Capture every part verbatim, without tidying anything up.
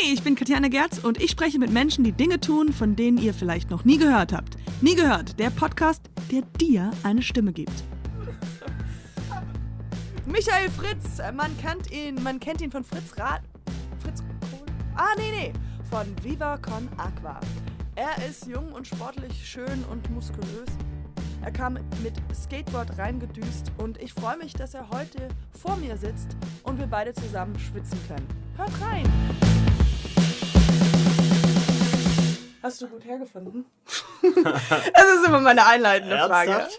Hi, ich bin Katjana Gerz und ich spreche mit Menschen, die Dinge tun, von denen ihr vielleicht noch nie gehört habt. Nie gehört, der Podcast, der dir eine Stimme gibt. Michael Fritz, man kennt ihn, man kennt ihn von Fritz Rad... Fritz Kohl? Ah, nee, nee, von Viva Con Aqua. Er ist jung und sportlich, schön und muskulös. Er kam mit Skateboard reingedüst und ich freue mich, dass er heute vor mir sitzt und wir beide zusammen schwitzen können. Hört rein! Hast du gut hergefunden? Das ist immer meine einleitende Frage.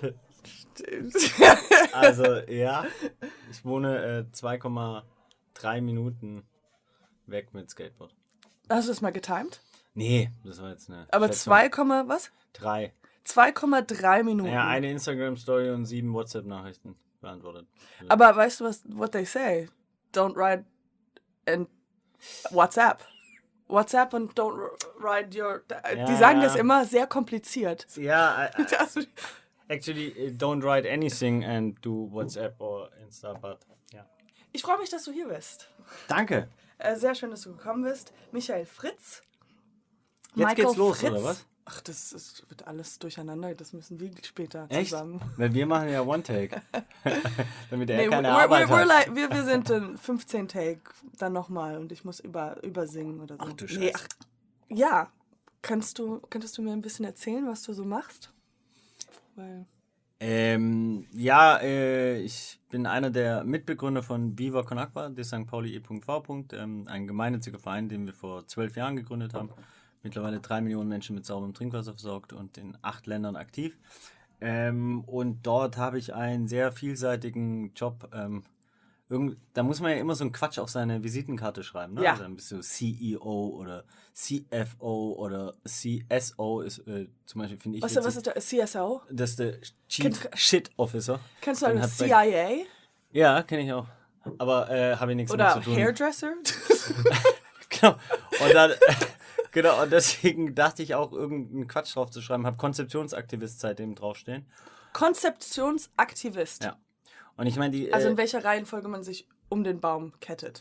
Also, ja, ich wohne äh, zwei Komma drei Minuten weg mit Skateboard. Hast du das mal getimed? Nee, das war jetzt eine Aber zwei, was? drei. zwei Komma drei Minuten. Ja, eine Instagram-Story und sieben WhatsApp-Nachrichten beantwortet. Also. Aber weißt du, was what they say? Don't write in WhatsApp. WhatsApp und don't write your... Ja, die sagen ja. das immer sehr kompliziert. Ja, I, I, actually, don't write anything and do WhatsApp or Insta, but ja. Ich freue mich, dass du hier bist. Danke. Äh, sehr schön, dass du gekommen bist. Michael Fritz. Jetzt Michael geht's los, Fritz. oder was? Ach, das ist, wird alles durcheinander. Das müssen wir später Echt? zusammen. Weil wir machen ja One-Take. Damit er Nee, keine we're, Arbeit we're, we're hat. like, wir, wir sind in fünfzehn Take, dann nochmal und ich muss über, übersingen oder so. Ach du Scheiße. Nee, ach, ja, kannst du, könntest du mir ein bisschen erzählen, was du so machst? Weil Ähm, ja, äh, ich bin einer der Mitbegründer von Viva Con Aqua, de Sankt Pauli e V. Ähm, ein gemeinnütziger Verein, den wir vor zwölf Jahren gegründet haben. Mittlerweile drei Millionen Menschen mit sauberem Trinkwasser versorgt und in acht Ländern aktiv. Ähm, und dort habe ich einen sehr vielseitigen Job. Ähm, irgend, da muss man ja immer so einen Quatsch auf seine Visitenkarte schreiben. Ne? Ja. Also dann bist du C E O oder C F O oder C S O ist äh, zum Beispiel, finde ich. was, witzig. was ist der C S O? Das ist der Chief Kenn- Shit Officer. Kennst du Dann einen hat C bei- I A? Ja, kenne ich auch. Aber äh, habe ich nichts Oder mit zu tun. Hairdresser? Genau. Und dann, genau, und deswegen dachte ich auch, irgendeinen Quatsch drauf zu schreiben. Habe Konzeptionsaktivist seitdem draufstehen. Konzeptionsaktivist. Ja. Und ich meine, die. Also in Äh, welcher Reihenfolge man sich um den Baum kettet.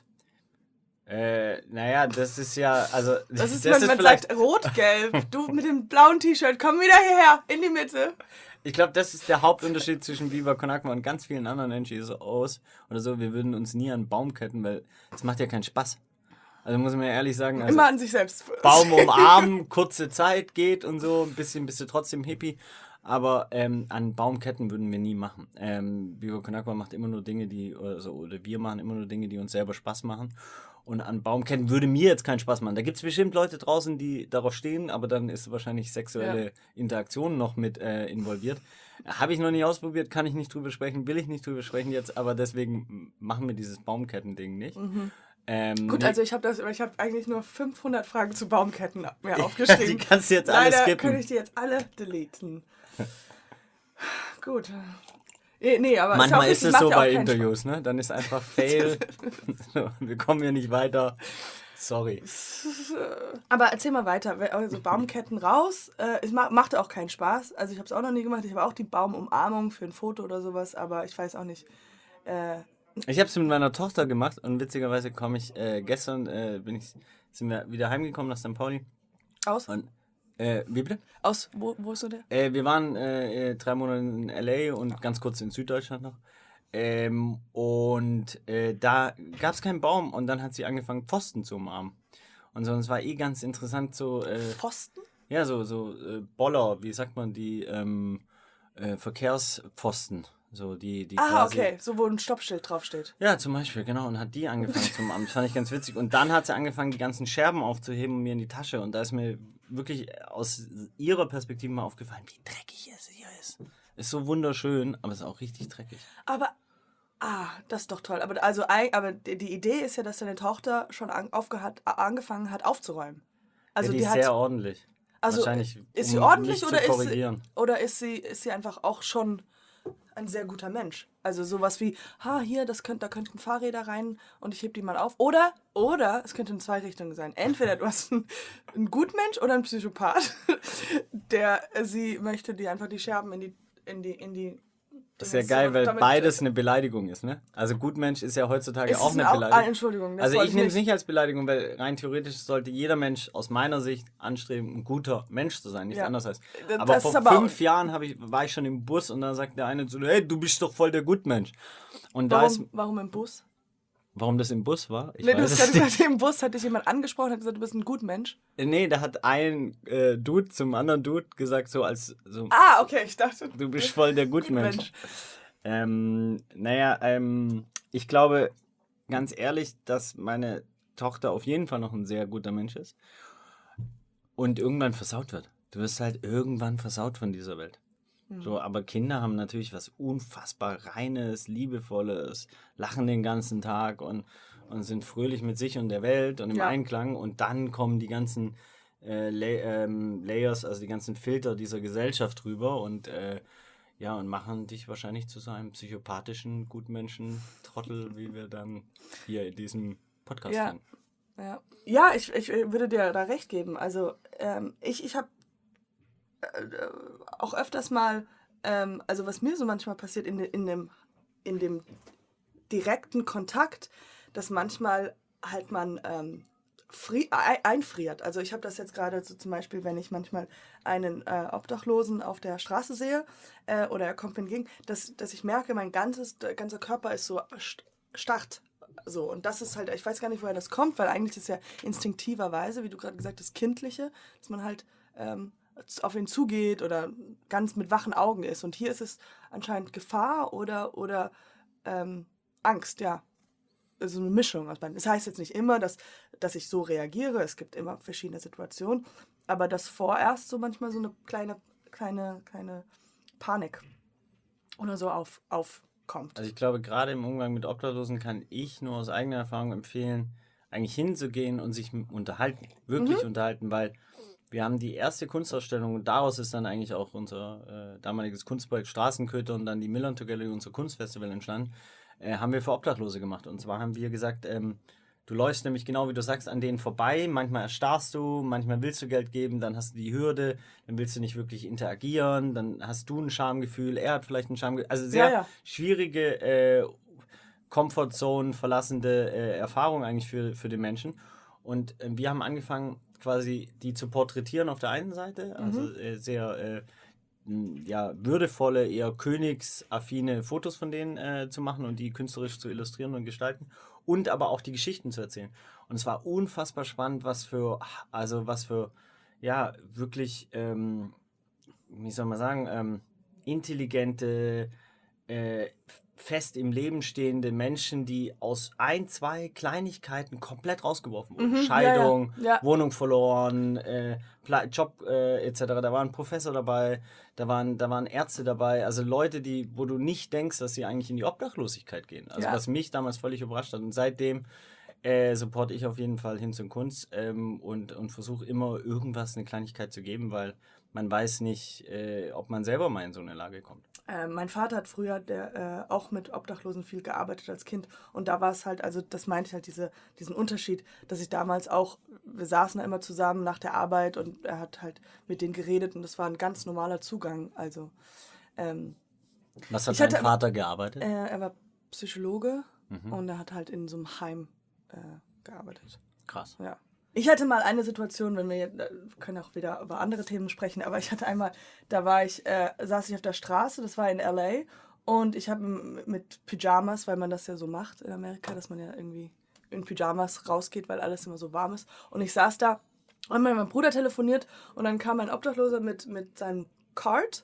äh, naja, das ist ja. Also, Das ist, das wenn ist man vielleicht. sagt, rot-gelb, du mit dem blauen T-Shirt, komm wieder hierher, in die Mitte. Ich glaube, das ist der Hauptunterschied zwischen Viva Con Aqua und ganz vielen anderen N G Os oder so. Wir würden uns nie an einen Baum ketten, weil es macht ja keinen Spaß. Also muss man ja ehrlich sagen, also Immer an sich selbst. Baum umarmen, kurze Zeit geht und so, ein bisschen bist du trotzdem Hippie. Aber ähm, an Baumketten würden wir nie machen. Ähm, Viva Con Aqua macht immer nur Dinge, die, oder, so, oder wir machen immer nur Dinge, die uns selber Spaß machen. Und an Baumketten würde mir jetzt keinen Spaß machen. Da gibt es bestimmt Leute draußen, die darauf stehen, aber dann ist wahrscheinlich sexuelle Ja. Interaktion noch mit äh, involviert. Habe ich noch nie ausprobiert, kann ich nicht drüber sprechen, will ich nicht drüber sprechen jetzt, aber deswegen machen wir dieses Baumketten-Ding nicht. Mhm. Ähm, Gut, nee, also ich habe das, ich habe eigentlich nur fünfhundert Fragen zu Baumketten mir aufgeschrieben. die kannst du jetzt alle Leider skippen. kann ich die jetzt alle deleten. Gut. Eh, Nee, aber Manchmal ist, ist auch es richtig, so macht ja auch bei keinen Interviews, ne? Dann ist einfach Fail. Wir kommen hier nicht weiter. Sorry. Spaß. Aber erzähl mal weiter. Also Baumketten raus. Äh, es ma- macht auch keinen Spaß. Also ich habe es auch noch nie gemacht. Ich habe auch die Baumumarmung für ein Foto oder sowas, aber ich weiß auch nicht. Äh, Ich habe es mit meiner Tochter gemacht und witzigerweise komme ich äh, gestern äh, bin ich sind wir wieder heimgekommen nach Sankt Pauli aus? und äh, wie bitte? Aus, wo, wo ist so der? Äh, wir waren äh, äh, drei Monate in L A und ganz kurz in Süddeutschland noch. Ähm, und äh, da gab es keinen Baum und dann hat sie angefangen, Pfosten zu umarmen. Und so, und es war eh ganz interessant, so, äh, Pfosten? ja, so, so äh, Boller, wie sagt man, die ähm, äh, Verkehrspfosten. So, die, die Ah, quasi, okay. So, wo ein Stoppschild draufsteht. Ja, zum Beispiel, genau. Und hat die angefangen zu umarmen. Das fand ich ganz witzig. Und dann hat sie angefangen, die ganzen Scherben aufzuheben und mir in die Tasche. Und da ist mir wirklich aus ihrer Perspektive mal aufgefallen, wie dreckig es hier ist. Ist so wunderschön, aber es ist auch richtig dreckig. Aber, ah, das ist doch toll. Aber, also, ei- aber die die Idee ist ja, dass deine Tochter schon an, aufgehat, angefangen hat aufzuräumen. Also ja, die, die ist hat, sehr ordentlich. also Wahrscheinlich, ist sie um ordentlich mich oder zu ist sie, korrigieren. oder ist sie ist sie einfach auch schon ein sehr guter Mensch? Also sowas wie, ha, hier, das könnt, da könnten Fahrräder rein und ich heb die mal auf. Oder, oder, es könnte in zwei Richtungen sein. Entweder du hast einen, einen Gutmensch oder einen Psychopath, der, äh, sie möchte die einfach die Scherben in die, in die, in die Das ist ja geil, weil beides eine Beleidigung ist, ne? Also Gutmensch ist ja heutzutage ist auch eine auch, Beleidigung. Ah, Entschuldigung. Also ich nehme es nicht als Beleidigung, weil rein theoretisch sollte jeder Mensch aus meiner Sicht anstreben, ein guter Mensch zu sein, nichts Ja. anderes als. Das Aber ist vor aber fünf Jahren hab ich, war ich schon im Bus und dann sagt der eine so, hey, du bist doch voll der Gutmensch. Und da ist, Warum, warum im Bus? warum das im Bus war? Ich Nee, du weiß hast es gerade nicht. gesagt, im Bus hat dich jemand angesprochen und hat gesagt, du bist ein Gutmensch. Nee, da hat ein äh, Dude zum anderen Dude gesagt, so als so, Ah, okay, ich dachte. du bist voll der Gutmensch. Gutmensch. Ähm, naja, ähm, ich glaube, ganz ehrlich, dass meine Tochter auf jeden Fall noch ein sehr guter Mensch ist und irgendwann versaut wird. Du wirst halt irgendwann versaut von dieser Welt. Mhm. So, aber Kinder haben natürlich was unfassbar Reines, Liebevolles, lachen den ganzen Tag und, und sind fröhlich mit sich und der Welt und im Ja. Einklang. Und dann kommen die ganzen äh, La- ähm, Layers, also die ganzen Filter dieser Gesellschaft rüber und äh, ja, und machen dich wahrscheinlich zu so einem psychopathischen Gutmenschen, Trottel, wie wir dann hier in diesem Podcast Ja. kennen. Ja, ja ich, ich würde dir da recht geben. Also ähm, ich, ich habe äh, auch öfters mal, ähm, also was mir so manchmal passiert in, de, in, dem, in dem direkten Kontakt, dass manchmal halt man ähm, fri- ei- einfriert. Also ich habe das jetzt gerade so zum Beispiel, wenn ich manchmal einen äh, Obdachlosen auf der Straße sehe äh, oder er kommt mir entgegen, dass, dass ich merke, mein ganzes, der ganze Körper ist so st- starrt. So, und das ist halt, ich weiß gar nicht, woher das kommt, weil eigentlich ist ja instinktiverweise, wie du gerade gesagt hast, kindliche, dass man halt ähm, auf ihn zugeht oder ganz mit wachen Augen ist. Und hier ist es anscheinend Gefahr oder, oder ähm, Angst, ja. Also eine Mischung aus beiden. Das heißt jetzt nicht immer, dass, dass ich so reagiere. Es gibt immer verschiedene Situationen. Aber dass vorerst so manchmal so eine kleine, kleine, kleine Panik oder so auf, aufkommt. Also ich glaube, gerade im Umgang mit Obdachlosen kann ich nur aus eigener Erfahrung empfehlen, eigentlich hinzugehen und sich m- unterhalten, wirklich Mhm. unterhalten, weil wir haben die erste Kunstausstellung und daraus ist dann eigentlich auch unser äh, damaliges Kunstprojekt Straßenköter und dann die Millantor Gallery, unser Kunstfestival entstanden, äh, haben wir für Obdachlose gemacht. Und zwar haben wir gesagt, ähm, du läufst nämlich genau wie du sagst an denen vorbei, manchmal erstarrst du, manchmal willst du Geld geben, dann hast du die Hürde, dann willst du nicht wirklich interagieren, dann hast du ein Schamgefühl, er hat vielleicht ein Schamgefühl, also sehr Ja, ja. schwierige äh, Comfortzone verlassende äh, Erfahrung eigentlich für, für den Menschen. Und äh, wir haben angefangen, quasi die zu porträtieren auf der einen Seite, also äh, sehr äh, m, ja, würdevolle, eher königsaffine Fotos von denen äh, zu machen und die künstlerisch zu illustrieren und gestalten und aber auch die Geschichten zu erzählen. Und es war unfassbar spannend, was für, also was für, ja, wirklich, ähm, wie soll man sagen, ähm, intelligente, äh, fest im Leben stehende Menschen, die aus ein, zwei Kleinigkeiten komplett rausgeworfen wurden. Mhm, ja, Scheidung, ja, ja. Wohnung verloren, äh, Pla- Job äh, et cetera. Da war ein Professor dabei, da waren, da waren Ärzte dabei, also Leute, die, wo du nicht denkst, dass sie eigentlich in die Obdachlosigkeit gehen. Also Ja. was mich damals völlig überrascht hat. Und seitdem äh, supporte ich auf jeden Fall hin zur Kunst ähm, und, und versuche immer irgendwas, eine Kleinigkeit zu geben, weil man weiß nicht, äh, ob man selber mal in so eine Lage kommt. Äh, mein Vater hat früher der, äh, auch mit Obdachlosen viel gearbeitet als Kind. Und da war es halt, also das meinte ich halt, diese, diesen Unterschied, dass ich damals auch, wir saßen da immer zusammen nach der Arbeit und er hat halt mit denen geredet und das war ein ganz normaler Zugang. Also ähm, Was hat Ich dein hatte- Vater gearbeitet? äh, er war Psychologe Mhm. und er hat halt in so einem Heim äh, gearbeitet. Krass. Ja. Ich hatte mal eine Situation, wenn wir jetzt, äh, wir können auch wieder über andere Themen sprechen, aber ich hatte einmal, da war ich, äh, saß ich auf der Straße, das war in L A und ich habe m- mit Pyjamas, weil man das ja so macht in Amerika, dass man ja irgendwie in Pyjamas rausgeht, weil alles immer so warm ist. Und ich saß da und mit meinem Bruder telefoniert und dann kam ein Obdachloser mit, mit seinem Card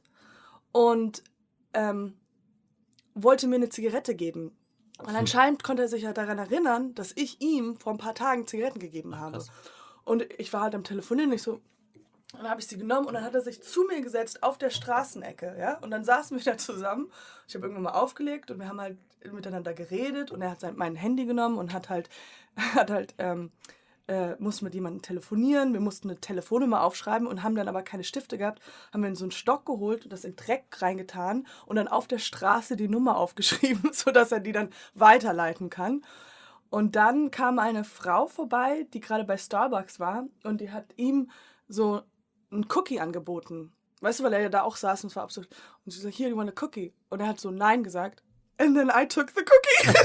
und ähm, wollte mir eine Zigarette geben. Und anscheinend konnte er sich ja daran erinnern, dass ich ihm vor ein paar Tagen Zigaretten gegeben habe. krass. Und ich war halt am Telefonieren und ich so, dann habe ich sie genommen und dann hat er sich zu mir gesetzt auf der Straßenecke, ja. Und dann saßen wir da zusammen. Ich habe irgendwann mal aufgelegt und wir haben halt miteinander geredet und er hat sein, mein Handy genommen und hat halt, hat halt, ähm, äh, musste mit jemandem telefonieren. Wir mussten eine Telefonnummer aufschreiben und haben dann aber keine Stifte gehabt. Haben wir in so einen Stock geholt und das in Dreck reingetan und dann auf der Straße die Nummer aufgeschrieben, sodass er die dann weiterleiten kann. Und dann kam eine Frau vorbei, die gerade bei Starbucks war und die hat ihm so einen Cookie angeboten. Weißt du, weil er ja da auch saß und es war absurd. Und sie so, hier, you want a cookie? Und er hat so Nein gesagt. And then I took the cookie.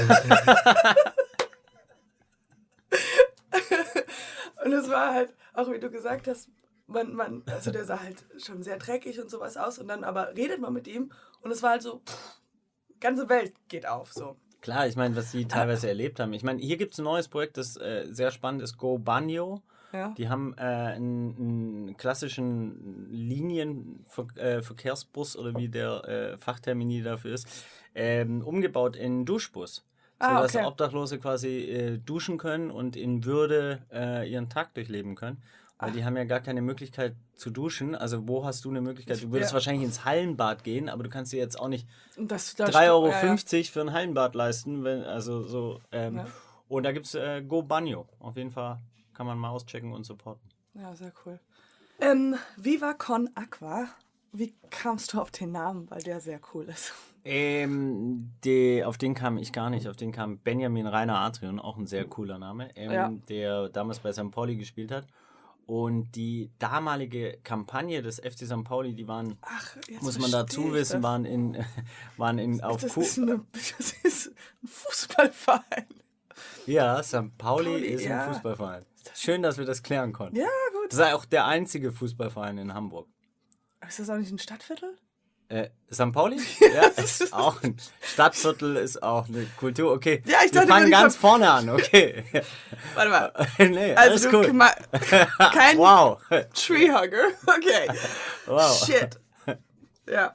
Und es war halt, auch wie du gesagt hast, man, man, also der sah halt schon sehr dreckig und sowas aus. Und dann aber redet man mit ihm und es war halt so, pff, ganze Welt geht auf, so. Klar, ich meine, was sie teilweise erlebt haben. Ich meine, hier gibt es ein neues Projekt, das äh, sehr spannend ist, Go Banjo. Ja. Die haben äh, einen, einen klassischen Linienverkehrsbus oder wie der äh, Fachtermini dafür ist, ähm, umgebaut in Duschbus. Ah, sodass okay. Obdachlose quasi äh, duschen können und in Würde äh, ihren Tag durchleben können. Weil Ach. die haben ja gar keine Möglichkeit zu duschen. Also wo hast du eine Möglichkeit? Du würdest Ja. wahrscheinlich ins Hallenbad gehen, aber du kannst dir jetzt auch nicht Und das, da drei st- Euro ja, ja. fünfzig für ein Hallenbad leisten. Wenn, also so. Ähm, Ja. Und da gibt es äh, Go Banjo. Auf jeden Fall kann man mal auschecken und supporten. Ja, sehr cool. Ähm, Viva Con Aqua. Wie kamst du auf den Namen? Weil der sehr cool ist. Ähm, die, auf den kam ich gar nicht. Auf den kam Benjamin Rainer Adrian, auch ein sehr cooler Name, ähm, Ja. der damals bei Sankt Pauli gespielt hat. Und die damalige Kampagne des F C Sankt Pauli, die waren, Ach, jetzt muss man verstehe dazu ich wissen, das. waren in, waren in auf Das Ku- ist, eine, das ist ein Fußballverein. Ja, Sankt Pauli, Pauli, ist ja. ein Fußballverein. Schön, dass wir das klären konnten. Ja, gut. Das ist auch der einzige Fußballverein in Hamburg. Ist das auch nicht ein Stadtviertel? Äh, Sankt Pauli? Ja, ist auch ein Stadtviertel, ist auch eine Kultur. Okay, Ja, ich wir dachte, fangen wenn ich ganz ver- vorne an, okay. Warte mal. nee, alles Also, du cool. ma- kein Wow. Treehugger. Okay. Wow. Shit. Ja.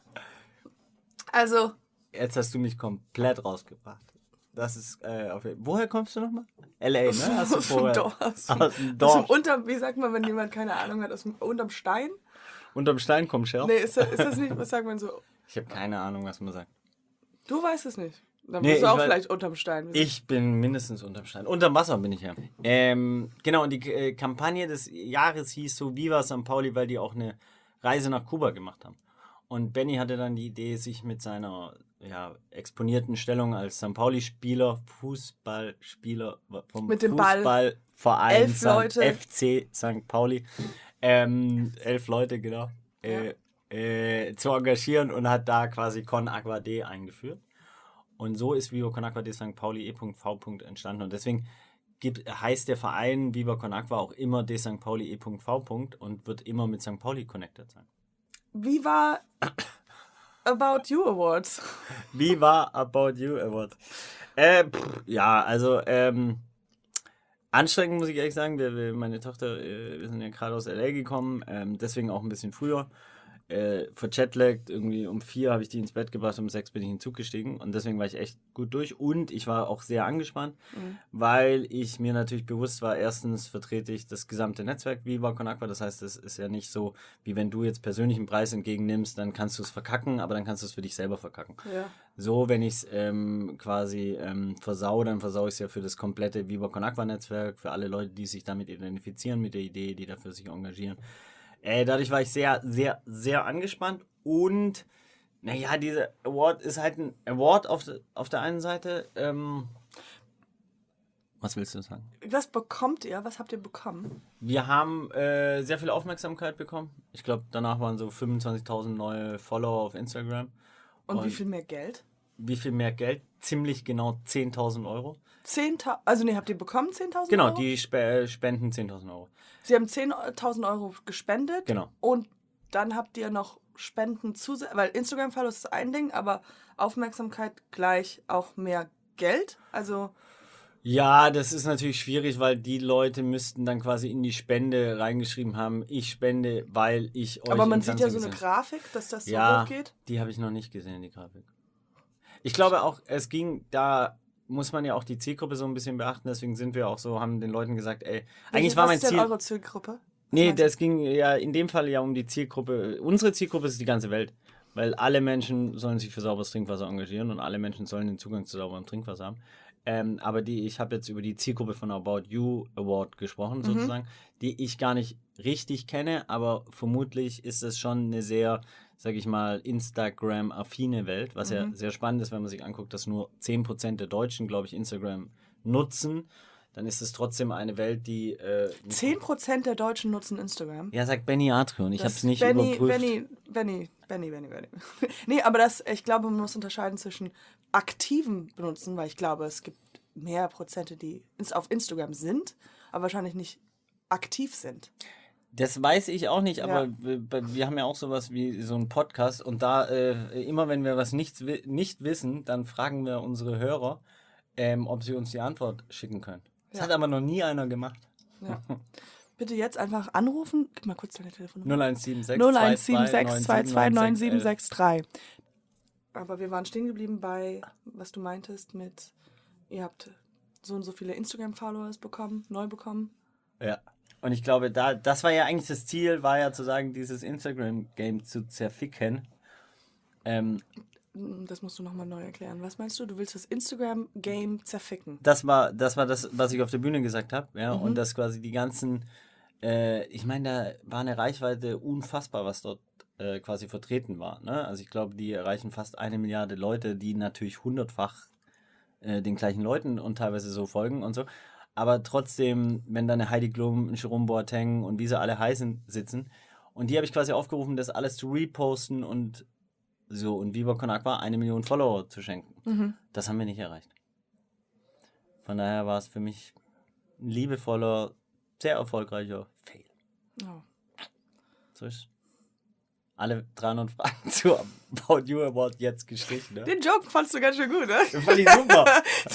Also, Jetzt hast du mich komplett rausgebracht. Das ist, äh, auf, woher kommst du nochmal? L A, ne? Hast du aus dem vorher? Dorf. Aus Aus dem, dem aus dem Dorf. unterm, wie sagt man, wenn jemand keine Ahnung hat, aus dem unterm Stein? Unterm Stein kommt Scherf. Nee, ist das, ist das nicht, was sagt man so? Ich habe keine Ahnung, was man sagt. Du weißt es nicht. Dann Nee, bist du ich auch weiß- vielleicht unterm Stein. Ich bin mindestens unterm Stein. Unterm Wasser bin ich ja. Ähm, genau, und die äh, Kampagne des Jahres hieß so Viva Sankt Pauli, weil die auch eine Reise nach Kuba gemacht haben. Und Benny hatte dann die Idee, sich mit seiner ja, exponierten Stellung als Sankt Pauli-Spieler, Fußballspieler vom Mit dem Ball. Fußballverein Elf Sankt- Leute. F C Sankt Pauli, ähm, elf Leute, genau, äh, äh, zu engagieren und hat da quasi Con Aqua D eingeführt. Und so ist Viva Con Aqua de Sankt Pauli E.V. entstanden. Und deswegen gibt, heißt der Verein Viva Con Aqua auch immer de Sankt Pauli E.V. und wird immer mit Sankt Pauli connected sein. Wie war About You Awards? Viva About You Award. Äh, pff, ja, also ähm, anstrengend muss ich ehrlich sagen. Wir, wir, meine Tochter, äh, wir sind ja gerade aus L A gekommen, ähm, deswegen auch ein bisschen früher. Äh, verchatlagt, irgendwie um vier habe ich die ins Bett gebracht, um sechs bin ich in den Zug gestiegen und deswegen war ich echt gut durch und ich war auch sehr angespannt, Mhm. weil ich mir natürlich bewusst war, erstens vertrete ich das gesamte Netzwerk Viva Con Aqua, das heißt, es ist ja nicht so, wie wenn du jetzt persönlich einen Preis entgegennimmst, dann kannst du es verkacken, aber dann kannst du es für dich selber verkacken. Ja. So, wenn ich es ähm, quasi ähm, versau, dann versau ich es ja für das komplette Viva Con Aqua Netzwerk, für alle Leute, die sich damit identifizieren, mit der Idee, die dafür sich engagieren. Äh, dadurch war ich sehr, sehr, sehr angespannt und naja, dieser Award ist halt ein Award auf, de, auf der einen Seite. Ähm, was willst du sagen? Was bekommt ihr? Was habt ihr bekommen? Wir haben äh, sehr viel Aufmerksamkeit bekommen. Ich glaube, danach waren so fünfundzwanzigtausend neue Follower auf Instagram. Und, Und- wie viel mehr Geld? Wie viel mehr Geld? Ziemlich genau zehntausend Euro. zehntausend, also nee, habt ihr bekommen zehntausend Genau, Euro? die spe äh, spenden zehntausend Euro. Sie haben zehntausend Euro gespendet. Genau. Und dann habt ihr noch Spenden zusätzlich, weil Instagram-Follows ist ein Ding, aber Aufmerksamkeit gleich auch mehr Geld. Also, Ja, das ist natürlich schwierig, weil die Leute müssten dann quasi in die Spende reingeschrieben haben, ich spende, weil ich euch aber man im sieht ja Fernsehen so eine gesehen habe. Grafik, dass das so Ja, hochgeht. die habe ich noch nicht gesehen, die Grafik. Ich glaube auch, es ging, da muss man ja auch die Zielgruppe so ein bisschen beachten, deswegen sind wir auch so, haben den Leuten gesagt, ey, eigentlich Welche- war was mein ist denn Ziel... eure Zielgruppe? Nee, meinst du? das ging ja in dem Fall ja um die Zielgruppe. Unsere Zielgruppe ist die ganze Welt. Weil alle Menschen sollen sich für sauberes Trinkwasser engagieren und alle Menschen sollen den Zugang zu sauberem Trinkwasser haben. Ähm, aber die, ich habe jetzt über die Zielgruppe von About You Award gesprochen, Mhm. sozusagen, die ich gar nicht richtig kenne, aber vermutlich ist es schon eine sehr, sag ich mal, Instagram-affine Welt, was ja Mhm. sehr spannend ist, wenn man sich anguckt, dass nur zehn Prozent der Deutschen, glaube ich, Instagram nutzen. dann ist es trotzdem eine Welt, die... Äh, zehn Prozent der Deutschen nutzen Instagram. Ja, sagt Benny Adrian. Ich habe es nicht Benny, überprüft. Benny, Benny, Benny, Benny, Benny. Nee, aber das, ich glaube, man muss unterscheiden zwischen aktiven Benutzen, weil ich glaube, es gibt mehr Prozente, die auf Instagram sind, aber wahrscheinlich nicht aktiv sind. Das weiß ich auch nicht, aber Ja. wir, wir haben ja auch sowas wie so einen Podcast und da äh, immer wenn wir was nicht, nicht wissen, dann fragen wir unsere Hörer, ähm, ob sie uns die Antwort schicken können. Das Ja. hat aber noch nie einer gemacht. Ja. Bitte jetzt einfach anrufen. Gib mal kurz deine Telefonnummer. null eins sieben sechs null eins sieben sechs zwei zwei neun sieben sechs drei. Aber wir waren stehen geblieben bei, was du meintest mit, ihr habt so und so viele Instagram-Followers bekommen, neu bekommen. Ja. Und ich glaube, da, das war ja eigentlich das Ziel, war ja zu sagen, dieses Instagram-Game zu zerficken. Ähm, Das musst du nochmal neu erklären. Was meinst du? Du willst das Instagram-Game zerficken? das war das, war das was ich auf der Bühne gesagt habe. Ja? Mhm. Und dass quasi die ganzen, äh, ich meine, da war eine Reichweite unfassbar, was dort äh, quasi vertreten war. Ne? Also ich glaube, die erreichen fast eine Milliarde Leute, die natürlich hundertfach äh, den gleichen Leuten und teilweise so folgen und so. Aber trotzdem, wenn da eine Heidi Klum, ein Jerome Boateng und wie sie alle heißen, sitzen. Und die habe ich quasi aufgerufen, das alles zu reposten und so. Und Viva Con Aqua eine Million Follower zu schenken. Mhm. Das haben wir nicht erreicht. Von daher war es für mich ein liebevoller, sehr erfolgreicher Fail. Oh. So ist alle dreihundert Fragen zu About You Award jetzt gestrichen. Ne? Den Joke fandst du ganz schön gut, ne? Das fand ich super.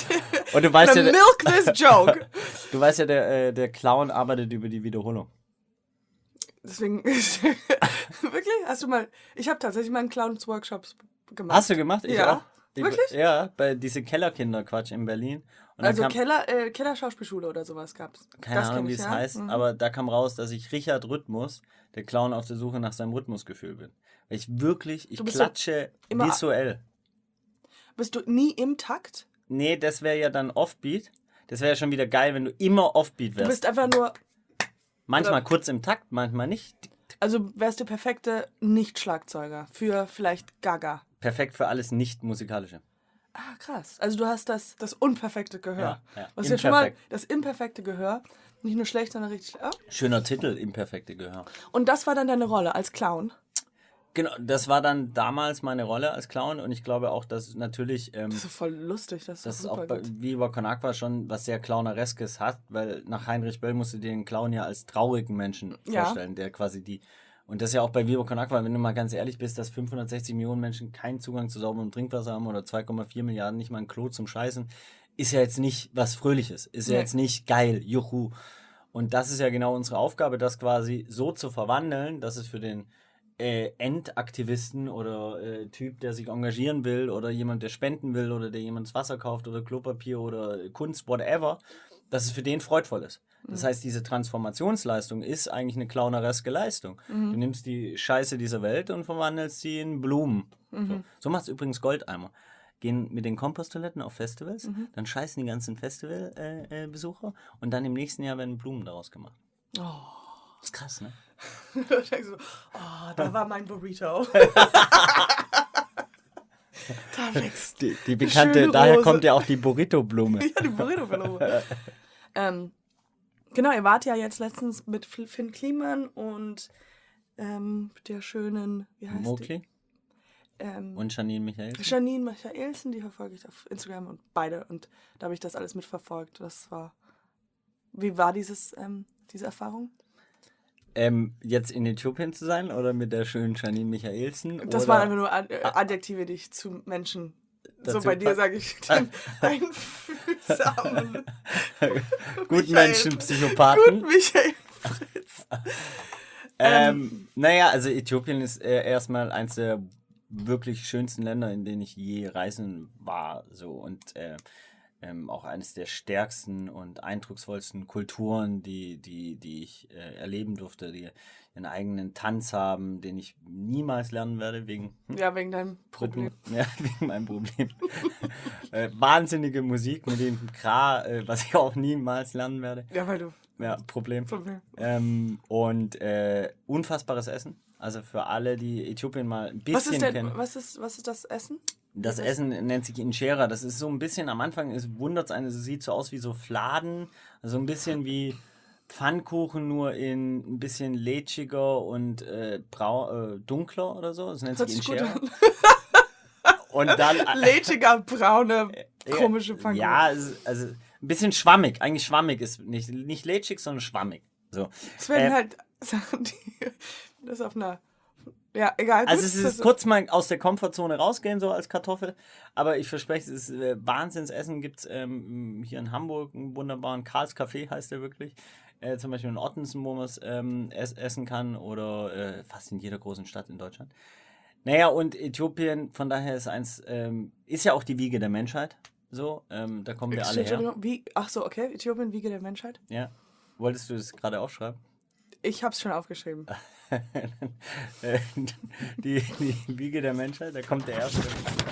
Und du weißt ja, der, Milk this joke. du weißt ja der, äh, der Clown arbeitet über die Wiederholung. Deswegen, wirklich? Hast du mal, ich habe tatsächlich mal einen Clowns-Workshops gemacht. Hast du gemacht? Ich Ja. auch. Ich, Wirklich? Ja, bei diese Kellerkinder-Quatsch in Berlin. Und Also dann kam, Keller, äh, Keller-Schauspielschule oder sowas gab's. keine Das Ahnung, kenn wie ich, es ja. heißt, Mhm. aber da kam raus, dass ich Richard Rhythmus, der Clown auf der Suche nach seinem Rhythmusgefühl bin. Weil ich wirklich, ich Du bist so klatsche immer- visuell. Bist du nie im Takt? Nee, das wäre ja dann Offbeat. Das wäre ja schon wieder geil, wenn du immer Offbeat Du wärst. bist einfach nur, Manchmal oder- kurz im Takt, manchmal nicht. also wärst du perfekte Nicht-Schlagzeuger für vielleicht Gaga. Perfekt für alles nicht-musikalische. Ah, krass. Also du hast das, das unperfekte Gehör. Ja, ja. Was ja schon mal Imperfekt. das imperfekte Gehör. Nicht nur schlecht, sondern richtig schlecht. Oh. Schöner Titel, imperfekte Gehör. Und das war dann deine Rolle als Clown. Genau, das war dann damals meine Rolle als Clown und ich glaube auch, dass natürlich ähm, Das ist voll lustig. Das ist, das ist super auch bei gut. Viva Con Aqua schon was sehr Clownareskes hat, weil nach Heinrich Böll musst du dir den Clown ja als traurigen Menschen Ja. vorstellen, der quasi die, und das ist ja auch bei Viva Con Aqua, wenn du mal ganz ehrlich bist, dass fünfhundertsechzig Millionen Menschen keinen Zugang zu sauberem Trinkwasser haben oder zwei Komma vier Milliarden nicht mal ein Klo zum Scheißen, ist ja jetzt nicht was Fröhliches, ist ja Nee. jetzt nicht geil, juhu. Und das ist ja genau unsere Aufgabe, das quasi so zu verwandeln, dass es für den äh, Endaktivisten oder äh, Typ, der sich engagieren will oder jemand, der spenden will oder der jemand das Wasser kauft oder Klopapier oder Kunst, whatever, dass es für den freudvoll ist. Das heißt, diese Transformationsleistung ist eigentlich eine clownereske Leistung. Du nimmst die Scheiße dieser Welt und verwandelst sie in Blumen. So, so macht es übrigens Goldeimer. Gehen mit den Komposttoiletten auf Festivals, dann scheißen die ganzen Festivalbesucher äh, äh, Besucher und dann im nächsten Jahr werden Blumen daraus gemacht. Oh. Das ist krass, ne? Da denkst du, oh, da war mein Burrito. da wächst Die, die bekannte, schöne daher Rose. kommt ja auch die Burrito-Blume. ja, die Burrito-Blume. ähm, genau, ihr wart ja jetzt letztens mit Finn Kliman und ähm, der schönen, wie heißt Mowgli die? Ähm, und Janine Michael. Janine Michaelsen, die verfolge ich auf Instagram und beide. Und da habe ich das alles mitverfolgt. Das war, wie war dieses, ähm, diese Erfahrung? Ähm, jetzt in Äthiopien zu sein oder mit der schönen Janine Michaelsen? Das oder waren einfach nur Ad äh, Adjektive, die ich zu Menschen, so Dazu bei dir pa- sage ich, den einfühlsamen Guten Michael. Menschen, Psychopathen. Gut, Michael Fritz. Ähm, naja, also Äthiopien ist äh, erstmal eins der wirklich schönsten Länder, in denen ich je reisen war. So und äh, ähm, auch eines der stärksten und eindrucksvollsten Kulturen, die, die, die ich äh, erleben durfte, die ihren eigenen Tanz haben, den ich niemals lernen werde, wegen Ja, wegen deinem Problem. Rhythmen. Ja, wegen meinem Problem. äh, wahnsinnige Musik mit dem Kra, äh, was ich auch niemals lernen werde. Ja, weil du Ja, Problem. Problem. Ähm, und äh, unfassbares Essen. Also für alle, die Äthiopien mal ein bisschen Was ist denn, kennen. was ist, was ist das Essen? Das Das- Essen nennt sich Injera. Das ist so ein bisschen, am Anfang wundert es einen, es sieht so aus wie so Fladen. Also ein bisschen wie Pfannkuchen, nur in ein bisschen lätschiger und äh, brau, äh, dunkler oder so. Das nennt Hört sich sich gut Injera. an. Und dann... Lätschiger, braune, komische Pfannkuchen. Ja, es- also ein bisschen schwammig. Eigentlich schwammig ist nicht, nicht lätschig, sondern schwammig. So. Es werden äh, halt Sachen, die das auf einer... Ja, egal. Also gut, es ist das- kurz mal aus der Komfortzone rausgehen, so als Kartoffel. Aber ich verspreche, es ist äh, Wahnsinnsessen. Gibt es ähm, hier in Hamburg einen wunderbaren Karls Café, heißt der wirklich. Äh, zum Beispiel in Ottensen, wo man es ähm, ess essen kann. Oder äh, fast in jeder großen Stadt in Deutschland. Naja, und Äthiopien, von daher ist eins, ähm, ist ja auch die Wiege der Menschheit. So, ähm, da kommen wir alle her. Entschuldigung, wie, ach so, okay. Äthiopien, Wiege der Menschheit. Ja. Wolltest du das gerade aufschreiben? Ich hab's schon aufgeschrieben. Äh, die, die Wiege der Menschheit, da kommt der erste.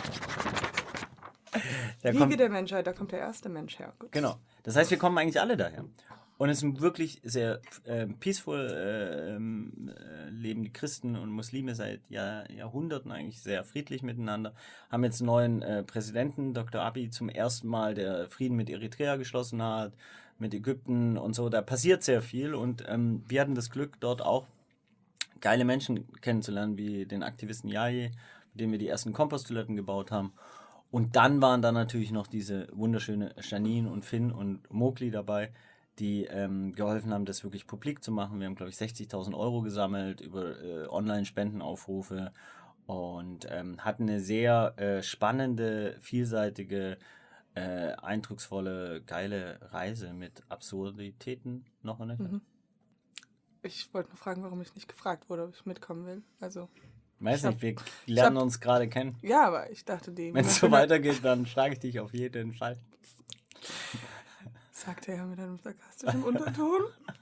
Da Wiege kommt, der Menschheit, da kommt der erste Mensch her. Gut. genau. Das heißt, wir kommen eigentlich alle daher. Und es sind wirklich sehr äh, peaceful, äh, ähm, äh, leben die Christen und Muslime seit Jahr, Jahrhunderten eigentlich sehr friedlich miteinander. Haben jetzt einen neuen äh, Präsidenten, Doktor Abiy, zum ersten Mal, der Frieden mit Eritrea geschlossen hat, mit Ägypten und so. Da passiert sehr viel und ähm, wir hatten das Glück, dort auch geile Menschen kennenzulernen, wie den Aktivisten Yaye, mit dem wir die ersten Komposttoiletten gebaut haben. Und dann waren da natürlich noch diese wunderschöne Janine und Finn und Mowgli dabei, die ähm, geholfen haben, das wirklich publik zu machen. Wir haben, glaube ich, sechzigtausend Euro gesammelt über äh, Online-Spendenaufrufe und ähm, hatten eine sehr äh, spannende, vielseitige, äh, eindrucksvolle, geile Reise mit Absurditäten noch in der Mhm. Ich wollte nur fragen, warum ich nicht gefragt wurde, ob ich mitkommen will. Also, Weiß Ich hab- nicht, wir lernen hab- uns gerade kennen. ja, aber ich dachte, die... Wenn es so weitergeht, dann frage ich dich auf jeden Fall. Sagt er ja mit einem sarkastischen Unterton.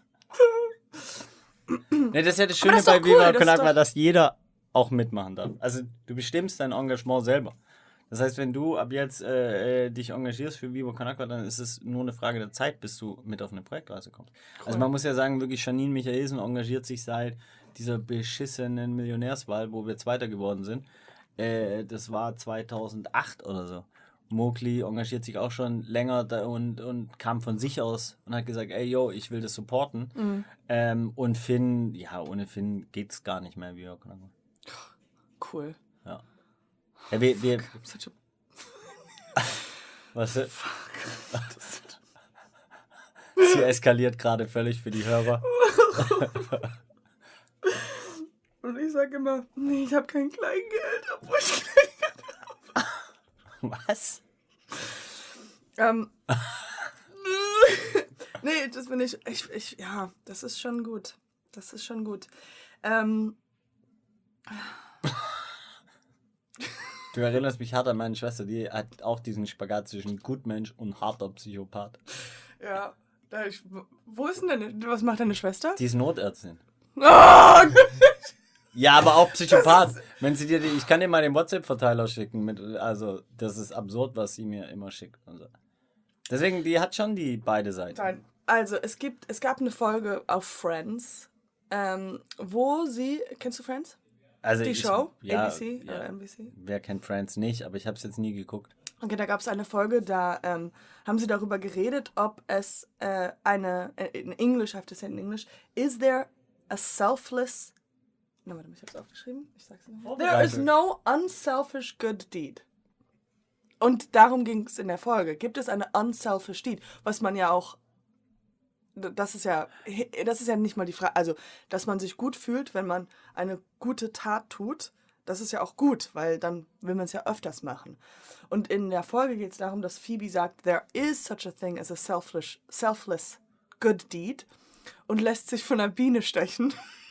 Ne, das ist ja das Aber Schöne das ist doch bei Viva cool, das Con ist Agua, doch- dass jeder auch mitmachen darf. Also du bestimmst dein Engagement selber. Das heißt, wenn du ab jetzt äh, äh, dich engagierst für Viva Con Agua, dann ist es nur eine Frage der Zeit, bis du mit auf eine Projektreise kommst. Also man muss ja sagen, wirklich Janine Michaelsen engagiert sich seit dieser beschissenen Millionärswahl, wo wir Zweiter geworden sind. Äh, das war zweitausendacht oder so. Mowgli engagiert sich auch schon länger da und, und kam von sich aus und hat gesagt, ey, yo, ich will das supporten. Mhm. Ähm, und Finn, ja, ohne Finn geht's gar nicht mehr. Wie auch immer. Cool. Ja. Ja, wir, wir, Such was? Sie eskaliert gerade völlig für die Hörer. Und ich sage immer, nee, ich habe kein Kleingeld, obwohl ich Kleingeld Was? Ähm. Nee, das bin ich, ich, ich. Ja, das ist schon gut. Das ist schon gut. Ähm. Du erinnerst mich hart an meine Schwester, die hat auch diesen Spagat zwischen Gutmensch und harter Psychopath. Ja. Da ich, wo ist denn deine. Was macht deine Schwester? Die ist Notärztin. Oh, Ja, aber auch Psychopath. Wenn sie dir die, ich kann dir mal den WhatsApp-Verteiler schicken. Mit, also, das ist absurd, was sie mir immer schickt. Und so. Deswegen, die hat schon die beide Seiten. Nein. Also, es gibt, es gab eine Folge auf Friends, ähm, wo sie. Kennst du Friends? Also Die ich, Show? Ja, A B C ja. oder N B C? Wer kennt Friends nicht, aber ich habe es jetzt nie geguckt. Okay, da gab es eine Folge, da ähm, haben sie darüber geredet, ob es äh, eine, äh, in Englisch, I have to say in English, is there a selfless, na warte, ich hab's aufgeschrieben, ich sag's nochmal. There is no unselfish good deed. Und darum ging es in der Folge. Gibt es eine unselfish deed? Was man ja auch, das ist ja, das ist ja nicht mal die Frage, also, dass man sich gut fühlt, wenn man eine gute Tat tut, das ist ja auch gut, weil dann will man es ja öfters machen. Und in der Folge geht es darum, dass Phoebe sagt, there is such a thing as a selfish, selfless good deed und lässt sich von einer Biene stechen.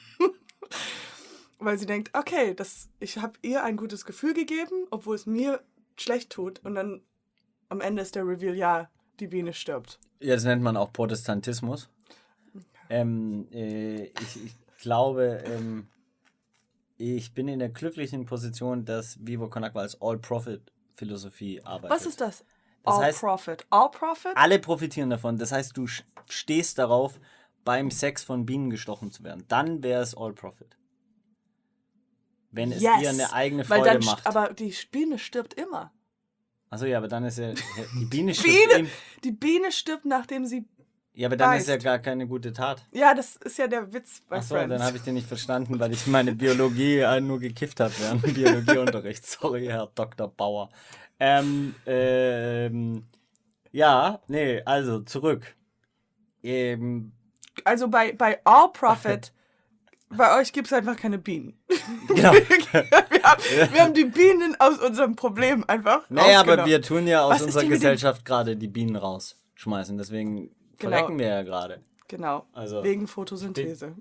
Weil sie denkt, okay, das, ich habe ihr ein gutes Gefühl gegeben, obwohl es mir schlecht tut. Und dann am Ende ist der Reveal, ja, die Biene stirbt. Ja, das nennt man auch Protestantismus. Ähm, äh, ich, ich glaube, ähm, ich bin in der glücklichen Position, dass Viva Con Agua als All-Profit-Philosophie arbeitet. Was ist das? Das All heißt- Profit. All Profit? Alle profitieren davon. Das heißt, du sch- stehst darauf, beim Sex von Bienen gestochen zu werden. Dann wäre es All-Profit. wenn es yes. dir eine eigene Weil Freude dann, macht. Aber die Biene stirbt immer. Achso, ja, aber dann ist ja, die Biene stirbt Biene, eben. die Biene stirbt, nachdem sie Ja, aber dann beißt. ist ja gar keine gute Tat. Ja, das ist ja der Witz bei Achso, Friends. dann habe ich den nicht verstanden, weil ich meine Biologie äh, nur gekifft habe während dem Biologieunterricht. Sorry, Herr Doktor Bauer. Ähm, ähm, ja, nee, also zurück. Ähm, Also bei, bei All Profit, bei euch gibt es einfach keine Bienen. genau. wir, haben, wir haben die Bienen aus unserem Problem einfach Naja, aber rausgenommen. wir tun ja aus Was ist unserer denn mit Gesellschaft gerade die Bienen rausschmeißen. Deswegen Genau. verrecken wir ja gerade. Genau, Also, wegen Photosynthese.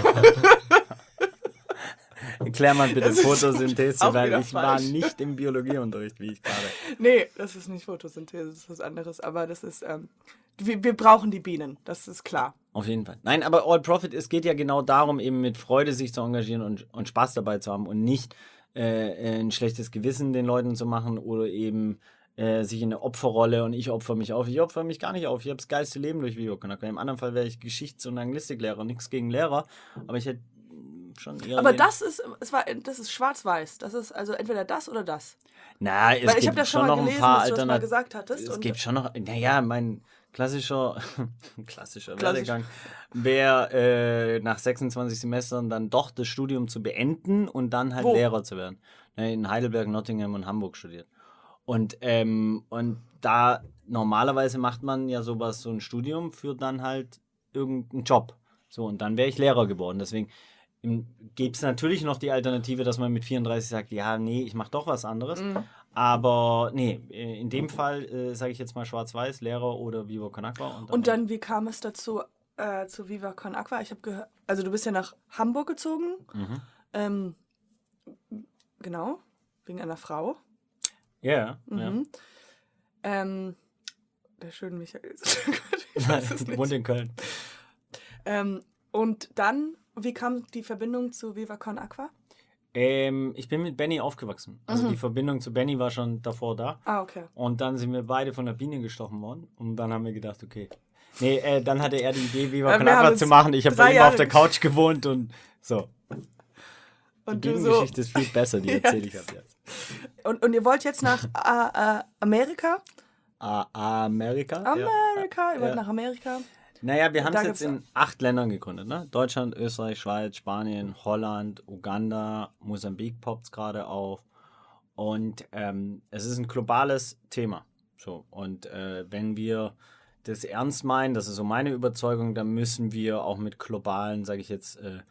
Erklär mal bitte Das ist Photosynthese, auch weil wieder ich war falsch. nicht im Biologieunterricht, wie ich gerade. Nee, das ist nicht Photosynthese, das ist was anderes. Aber das ist, ähm, wir, wir brauchen die Bienen, das ist klar. Auf jeden Fall. Nein, aber All Profit, es geht ja genau darum, eben mit Freude sich zu engagieren und, und Spaß dabei zu haben und nicht äh, ein schlechtes Gewissen den Leuten zu machen oder eben äh, sich in eine Opferrolle und ich opfer mich auf. Ich opfer mich gar nicht auf. Ich habe das geilste Leben durch Viva Con Aqua. Im anderen Fall wäre ich Geschichts- und Anglistiklehrer. Nichts gegen Lehrer, aber ich hätte schon eher... Aber den- das ist, es war, das ist schwarz-weiß. Das ist also entweder das oder das. Na, es Weil ich gibt habe das schon schon mal noch ein gelesen, paar dass du das mal Alternativen. gesagt hattest. Es und gibt schon noch, naja, mein klassischer, klassischer Klassisch. Werdegang wäre äh, nach sechsundzwanzig Semestern dann doch das Studium zu beenden und dann halt Wo? Lehrer zu werden. Ne, in Heidelberg, Nottingham und Hamburg studiert. Und, ähm, und da normalerweise macht man ja sowas, so ein Studium für dann halt irgendeinen Job. So, und dann wäre ich Lehrer geworden. Deswegen gibt es natürlich noch die Alternative, dass man mit vierunddreißig sagt, ja, nee, ich mache doch was anderes. Mhm. Aber nee, in dem Fall äh, sage ich jetzt mal schwarz-weiß, Lehrer oder Viva Con Aqua. Und dann, Und dann, wie kam es dazu, äh, zu Viva Con Aqua? Ich habe gehört, also du bist ja nach Hamburg gezogen. Mhm. Ähm, genau, wegen einer Frau. Yeah, Mhm. ja, Ähm, der schöne Michael. Ich ja. weiß es Die nicht. wohnt in Köln. Ähm, und dann, wie kam die Verbindung zu Viva Con Aqua? Ähm, ich bin mit Benny aufgewachsen. Also Mhm. die Verbindung zu Benny war schon davor da. Ah, okay. Und dann sind wir beide von der Biene gestochen worden. Und dann haben wir gedacht, okay. Nee, äh, dann hatte er die Idee, Viva Ja, Con wir haben Aqua jetzt zu machen. Ich habe drei bei ihm auf Jahre der Couch gewohnt und so. Und Die du so. Bienengeschichte ist viel besser, die Ja, erzähle ich das- ab jetzt. Und, und ihr wollt jetzt nach äh, äh, Amerika? Ah, Amerika? Ja. Amerika, ihr wollt Ja. nach Amerika? Naja, wir haben Da es jetzt gibt's in acht Ländern gegründet, ne? Deutschland, Österreich, Schweiz, Spanien, Holland, Uganda, Mosambik poppt es gerade auf. Und ähm, es ist ein globales Thema. So, und äh, wenn wir das ernst meinen, das ist so meine Überzeugung, dann müssen wir auch mit globalen, sage ich jetzt, äh,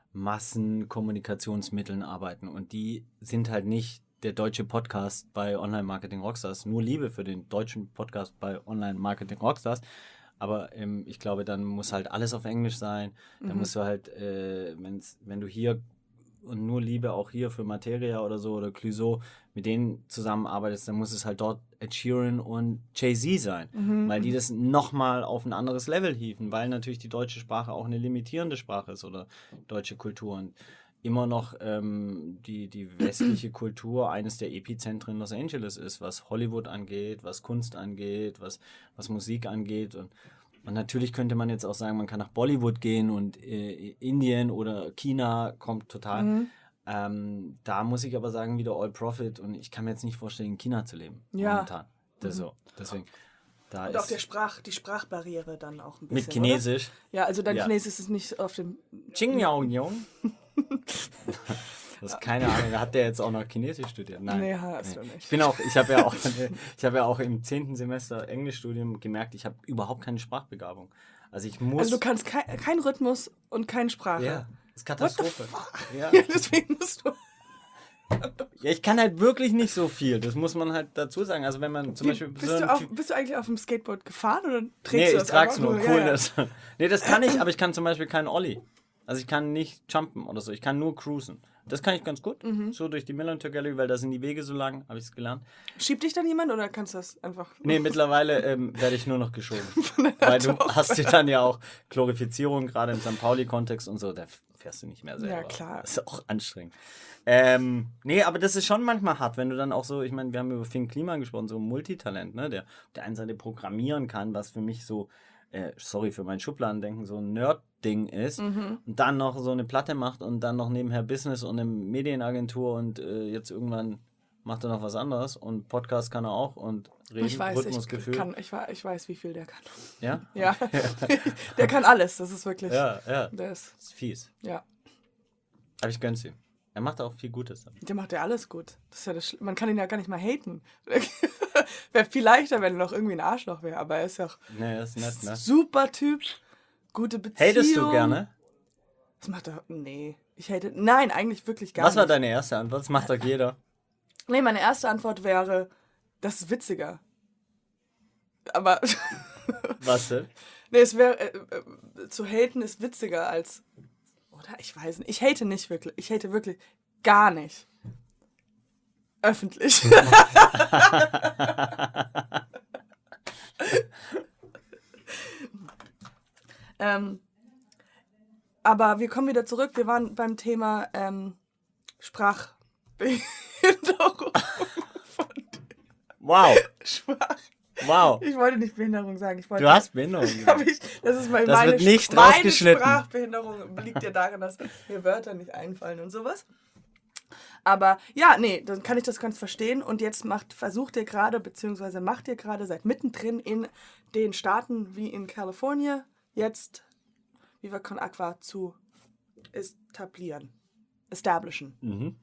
Massenkommunikationsmitteln arbeiten. Und die sind halt nicht der deutsche Podcast bei Online Marketing Rockstars. Nur Liebe für den deutschen Podcast bei Online Marketing Rockstars. Aber ähm, ich glaube, dann muss halt alles auf Englisch sein. Dann Mhm. musst du halt, äh, wenn's, wenn du hier und nur Liebe auch hier für Materia oder so oder Clouseau mit denen zusammenarbeitest, dann muss es halt dort Ed Sheeran und Jay-Z sein. Mhm. Weil die das nochmal auf ein anderes Level hieven, weil natürlich die deutsche Sprache auch eine limitierende Sprache ist oder deutsche Kultur und immer noch ähm, die, die westliche Kultur eines der Epizentren Los Angeles ist, was Hollywood angeht, was Kunst angeht, was, was Musik angeht und und natürlich könnte man jetzt auch sagen, man kann nach Bollywood gehen und äh, Indien oder China kommt total. Mhm. Ähm, da muss ich aber sagen, wieder All Profit und ich kann mir jetzt nicht vorstellen, in China zu leben. Ja. Momentan. Das so. Deswegen, da Und auch ist der Sprach, die Sprachbarriere dann auch ein bisschen. mit Chinesisch. Oder? Ja, also dein Ja. Chinesisch ist nicht auf dem. Ching Yao Yong. Das ist keine Ahnung, hat der jetzt auch noch Chinesisch studiert? Nein. Nee, hast Nee. du nicht. Ich bin auch, ich habe ja auch, ich habe ja auch im zehnten Semester Englischstudium gemerkt, ich habe überhaupt keine Sprachbegabung. Also ich muss. Also du kannst kein, kein Rhythmus und keine Sprache. ja, das ist Katastrophe. Ja. Ja, deswegen musst du. Ja, ich kann halt wirklich nicht so viel. Das muss man halt dazu sagen. Also wenn man zum Wie, Beispiel bist, so du ein auf, Typ- bist du eigentlich auf dem Skateboard gefahren oder trägst nee, du ich das trag's einfach nur, Ja, cool ja. ist. Nee, das kann ich, aber ich kann zum Beispiel keinen Ollie. Also ich kann nicht jumpen oder so. Ich kann nur cruisen. Das kann ich ganz gut. Mhm. So durch die Millantor Gallery, weil da sind die Wege so lang, habe ich es gelernt. Schiebt dich dann jemand oder kannst du das einfach? Nee, mittlerweile ähm, werde ich nur noch geschoben. Weil du hast dir dann ja auch Glorifizierung, gerade im Sankt Pauli-Kontext und so, da fährst du nicht mehr selber. Ja, klar. Das ist auch anstrengend. Ähm, nee, aber das ist schon manchmal hart, wenn du dann auch so, ich meine, wir haben über Finn Kliman gesprochen, so ein Multitalent, ne, der auf der einen Seite programmieren kann, was für mich so äh, sorry für mein Schubladendenken, so ein Nerd-Ding ist Mhm. und dann noch so eine Platte macht und dann noch nebenher Business und eine Medienagentur und äh, jetzt irgendwann macht er noch was anderes und Podcast kann er auch und Reden, Ich weiß, ich, Rhythmusgefühl. kann, ich, wei- ich weiß, wie viel der kann. Ja? Ja, der kann alles, das ist wirklich, Ja, ja. der ist, Das ist fies. ja, Aber ich gönn's ihm. Er macht auch viel Gutes. Damit. der macht ja alles gut. Das ist ja das, Schl- man kann ihn ja gar nicht mal haten. Wäre viel leichter, wenn er noch irgendwie ein Arschloch wäre, aber er ist ja auch Nee, das ist nett, ne? super Typ, gute Beziehung. Hatest du gerne? Das macht er, nee, ich hate, nein, eigentlich wirklich gar Was war nicht. deine erste Antwort? Das macht doch jeder. Nee, meine erste Antwort wäre, das ist witziger. Aber, Was denn? nee, es wäre, äh, äh, zu haten ist witziger als, oder ich weiß nicht, ich hate nicht wirklich, ich hate wirklich gar nicht. Öffentlich. ähm, aber wir kommen wieder zurück, wir waren beim Thema ähm, Sprachbehinderung. Wow, Sprach. wow. Ich wollte nicht Behinderung sagen. Ich wollte, Du hast Behinderung. Hab ich, das ist mein, Das meine, wird nicht Sp- meine rausgeschnitten. Sprachbehinderung liegt ja daran, dass mir Wörter nicht einfallen und sowas. Aber ja, nee, dann kann ich das ganz verstehen. Und jetzt macht, versucht ihr gerade, beziehungsweise macht ihr gerade, seid mittendrin in den Staaten wie in Kalifornien, jetzt Viva Con Aqua zu etablieren. Establishen. Mhm.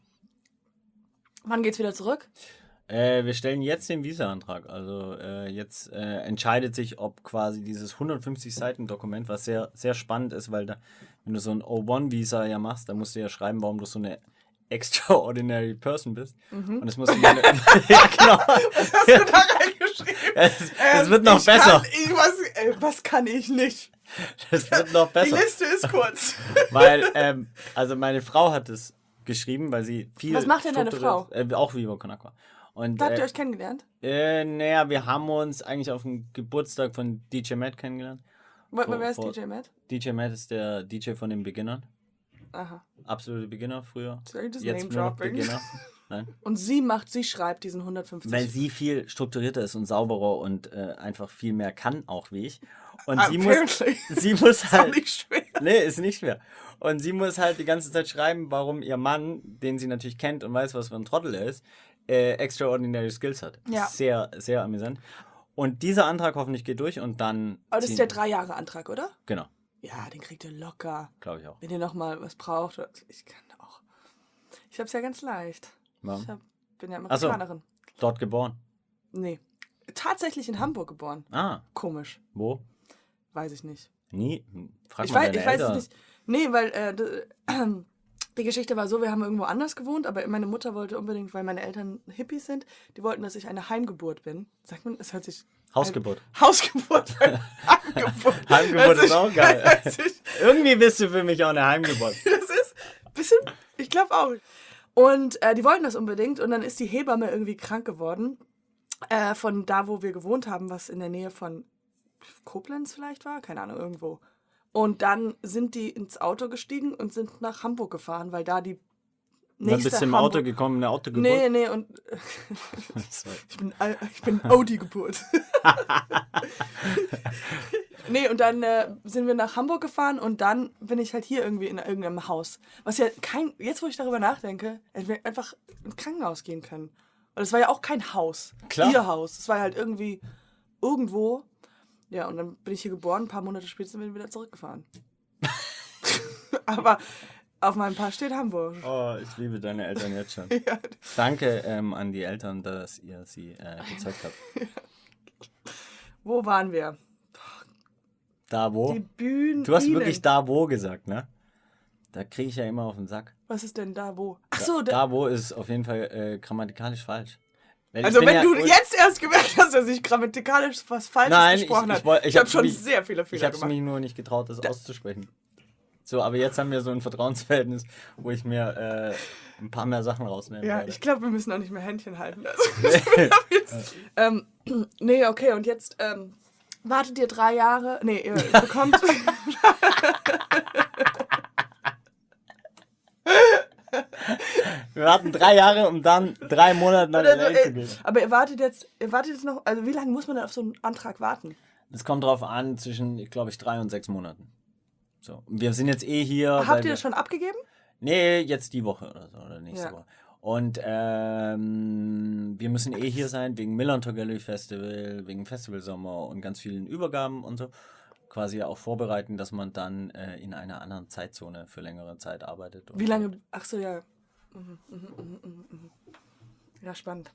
Wann geht's wieder zurück? Äh, wir stellen jetzt den Visa-Antrag. Also äh, jetzt äh, entscheidet sich, ob quasi dieses hundertfünfzig Seiten Dokument, was sehr, sehr spannend ist, weil da, wenn du so ein O eins Visa ja machst, dann musst du ja schreiben, warum du so eine extraordinary person bist. Und das musst du meine, ja, genau. Was hast du da reingeschrieben? Es, es Ähm, wird noch ich besser. Kann, ich, was, äh, was kann ich nicht? Es wird noch Die besser. Liste ist kurz. Weil, ähm, also meine Frau hat es geschrieben, weil sie viel. Was macht denn deine strukturiert- Äh, auch Viva Con Aqua. Und Da habt ihr äh, euch kennengelernt? äh, naja, wir haben uns eigentlich auf dem Geburtstag von D J Matt kennengelernt. Wo, vor- wer ist vor- D J Matt? D J Matt ist der D J von den Beginnern. Aha. Absolute Beginner früher. Soll ich das Jetzt Name nur noch dropping? Beginner. Nein. Und sie macht, sie schreibt diesen hundertfünfzig. Weil sie viel strukturierter ist und sauberer und äh, einfach viel mehr kann, auch wie ich. Und sie muss, Apparently. sie muss Ist auch halt. nicht schwer. Nee, ist nicht schwer. Und sie muss halt die ganze Zeit schreiben, warum ihr Mann, den sie natürlich kennt und weiß, was für ein Trottel er ist, äh, extraordinary Skills hat. Ja. Sehr, sehr amüsant. Und dieser Antrag hoffentlich geht durch und dann. Aber das ist ziehen- der Drei-Jahre-Antrag, oder? Genau, Ja, den kriegt ihr locker. glaube ich auch. Wenn ihr nochmal was braucht. oder- Ich kann auch. Ich hab's ja ganz leicht. Ja. Ich hab, bin ja Ach so. Amerikanerin. Dort geboren. Nee. Tatsächlich in Hamburg geboren. Ah, Komisch. wo? Weiß ich nicht. Nie? Hm, Frag Ich mal weiß, deine ich weiß es Eltern. nicht. Nee, weil äh, d- die Geschichte war so, wir haben irgendwo anders gewohnt, aber meine Mutter wollte unbedingt, weil meine Eltern Hippies sind, die wollten, dass ich eine Heimgeburt bin. Sagt man, es hört sich... Hausgeburt. Hausgeburt. Heimgeburt. Heimgeburt Hört ist sich- auch geil. hört sich- Irgendwie bist du für mich auch eine Heimgeburt. Das ist ein bisschen, ich glaube auch. Und äh, die wollten das unbedingt und dann ist die Hebamme irgendwie krank geworden. Äh, von da, wo wir gewohnt haben, was in der Nähe von Koblenz vielleicht war, keine Ahnung, irgendwo. Und dann sind die ins Auto gestiegen und sind nach Hamburg gefahren, weil da die Und dann nächste bist du im Hamburg- Auto gekommen, eine Autogeburt. Nee, nee, und Sorry. ich bin, Al- ich bin Audi-Geburt. Nee, und dann äh, sind wir nach Hamburg gefahren und dann bin ich halt hier irgendwie in irgendeinem Haus. Was ja kein, jetzt wo ich darüber nachdenke, hätten wir einfach ins Krankenhaus gehen können. Und es war ja auch kein Haus. Klar. Ihr Haus. Es war halt irgendwie irgendwo. Ja, und dann bin ich hier geboren, ein paar Monate später sind wir wieder zurückgefahren. Aber auf meinem Pass steht Hamburg. Oh, ich liebe deine Eltern jetzt schon. Ja. Danke ähm, an die Eltern, dass ihr sie äh, gezeugt habt. Wo waren wir? Da wo? Die Bühnen. Du hast Bienen. wirklich da wo gesagt, ne? Da kriege ich ja immer auf den Sack. Was ist denn da wo? Ach so, Da, da, da wo ist auf jeden Fall äh, grammatikalisch falsch. Weil ich also bin wenn ja, du jetzt erst gemerkt hast, dass ich grammatikalisch was Falsches Nein, ich- gesprochen ich habe. woll- ich Ich, habe hab schon mich- sehr viele Ich Fehler habe es gemacht. mich nur nicht getraut, das auszusprechen. So, aber jetzt haben wir so ein Vertrauensverhältnis, wo ich mir äh, ein paar mehr Sachen rausnehmen Ja, werde. ich glaube, wir müssen auch nicht mehr Händchen halten. Also, jetzt, ähm, nee, okay, und jetzt ähm, wartet ihr drei Jahre. Nee, ihr bekommt. Wir warten drei Jahre, um dann drei Monate nach Oder L A so, zu äh, gehen. aber ihr wartet jetzt, ihr wartet jetzt noch, also wie lange muss man denn auf so einen Antrag warten? Es kommt drauf an, zwischen, glaube ich, drei und sechs Monaten. So. Wir sind jetzt eh hier. Habt ihr das schon abgegeben? Nee, jetzt die Woche oder so, oder nächste Ja. Woche. Und ähm, wir müssen eh hier sein, wegen Millantor Gallery Festival, wegen Festivalsommer und ganz vielen Übergaben und so. Quasi auch vorbereiten, dass man dann äh, in einer anderen Zeitzone für längere Zeit arbeitet. Wie lange? Ach so, ja. Mhm, mhm, mhm, mhm, mhm. Ja, spannend.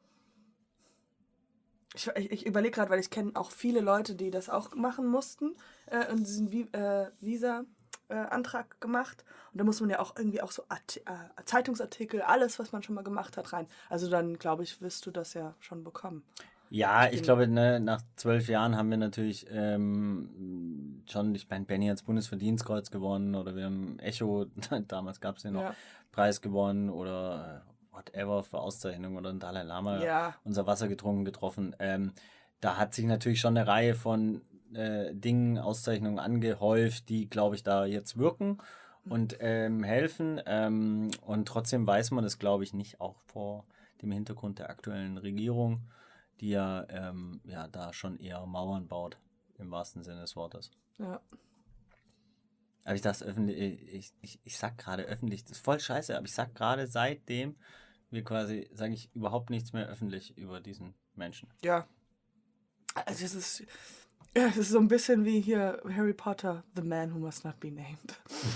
Ich, ich, ich überlege gerade, weil ich kenne auch viele Leute, die das auch machen mussten äh, und diesen Vi äh, Visa-Antrag äh, gemacht. Und da muss man ja auch irgendwie auch so Art äh, Zeitungsartikel, alles, was man schon mal gemacht hat, rein. Also dann, glaube ich, wirst du das ja schon bekommen. Ja, Ich ich bin- glaube, ne, nach zwölf Jahren haben wir natürlich ähm, schon, ich meine, Benny hat das Bundesverdienstkreuz gewonnen oder wir haben Echo, damals gab es den noch, Ja. Preis gewonnen oder äh, whatever für Auszeichnung oder ein Dalai Lama Ja. unser Wasser getrunken getroffen. Ähm, da hat sich natürlich schon eine Reihe von äh, Dingen, Auszeichnungen angehäuft, die, glaube ich, da jetzt wirken und ähm, helfen. Ähm, und trotzdem weiß man das, glaube ich, nicht, auch vor dem Hintergrund der aktuellen Regierung, die ja, ähm, ja da schon eher Mauern baut, im wahrsten Sinne des Wortes. Ja. Aber ich das öffentlich, ich, ich, ich sag gerade öffentlich, das ist voll scheiße, aber ich sag gerade seitdem wir quasi, sage ich überhaupt nichts mehr öffentlich über diesen Menschen. Ja. Also es ist, ja, es ist so ein bisschen wie hier Harry Potter, The Man Who Must Not Be Named.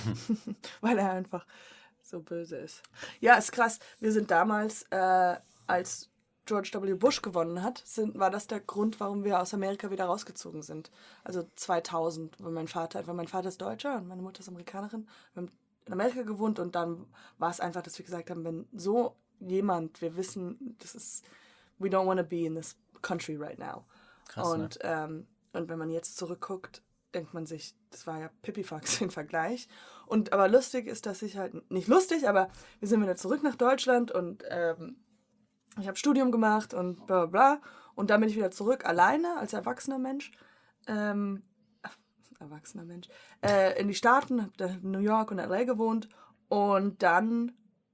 Weil er einfach so böse ist. Ja, ist krass. Wir sind damals, äh, als George W. Bush gewonnen hat, sind, war das der Grund, warum wir aus Amerika wieder rausgezogen sind. Also zweitausend, weil mein Vater, weil mein Vater ist Deutscher und meine Mutter ist Amerikanerin. Wir haben in Amerika gewohnt und dann war es einfach, dass wir gesagt haben, wenn so jemand, wir wissen, das ist, we don't want to be in this country right now. Krass, und, ähm, und wenn man jetzt zurückguckt, denkt man sich, das war ja Pipifax im Vergleich. Und aber lustig ist, dass ich halt, nicht lustig, aber wir sind wieder zurück nach Deutschland und ähm, ich habe Studium gemacht und bla bla bla. Und dann bin ich wieder zurück, alleine, als erwachsener Mensch. Ähm, erwachsener Mensch. Äh, in die Staaten, habe da in New York und L A gewohnt. Und dann,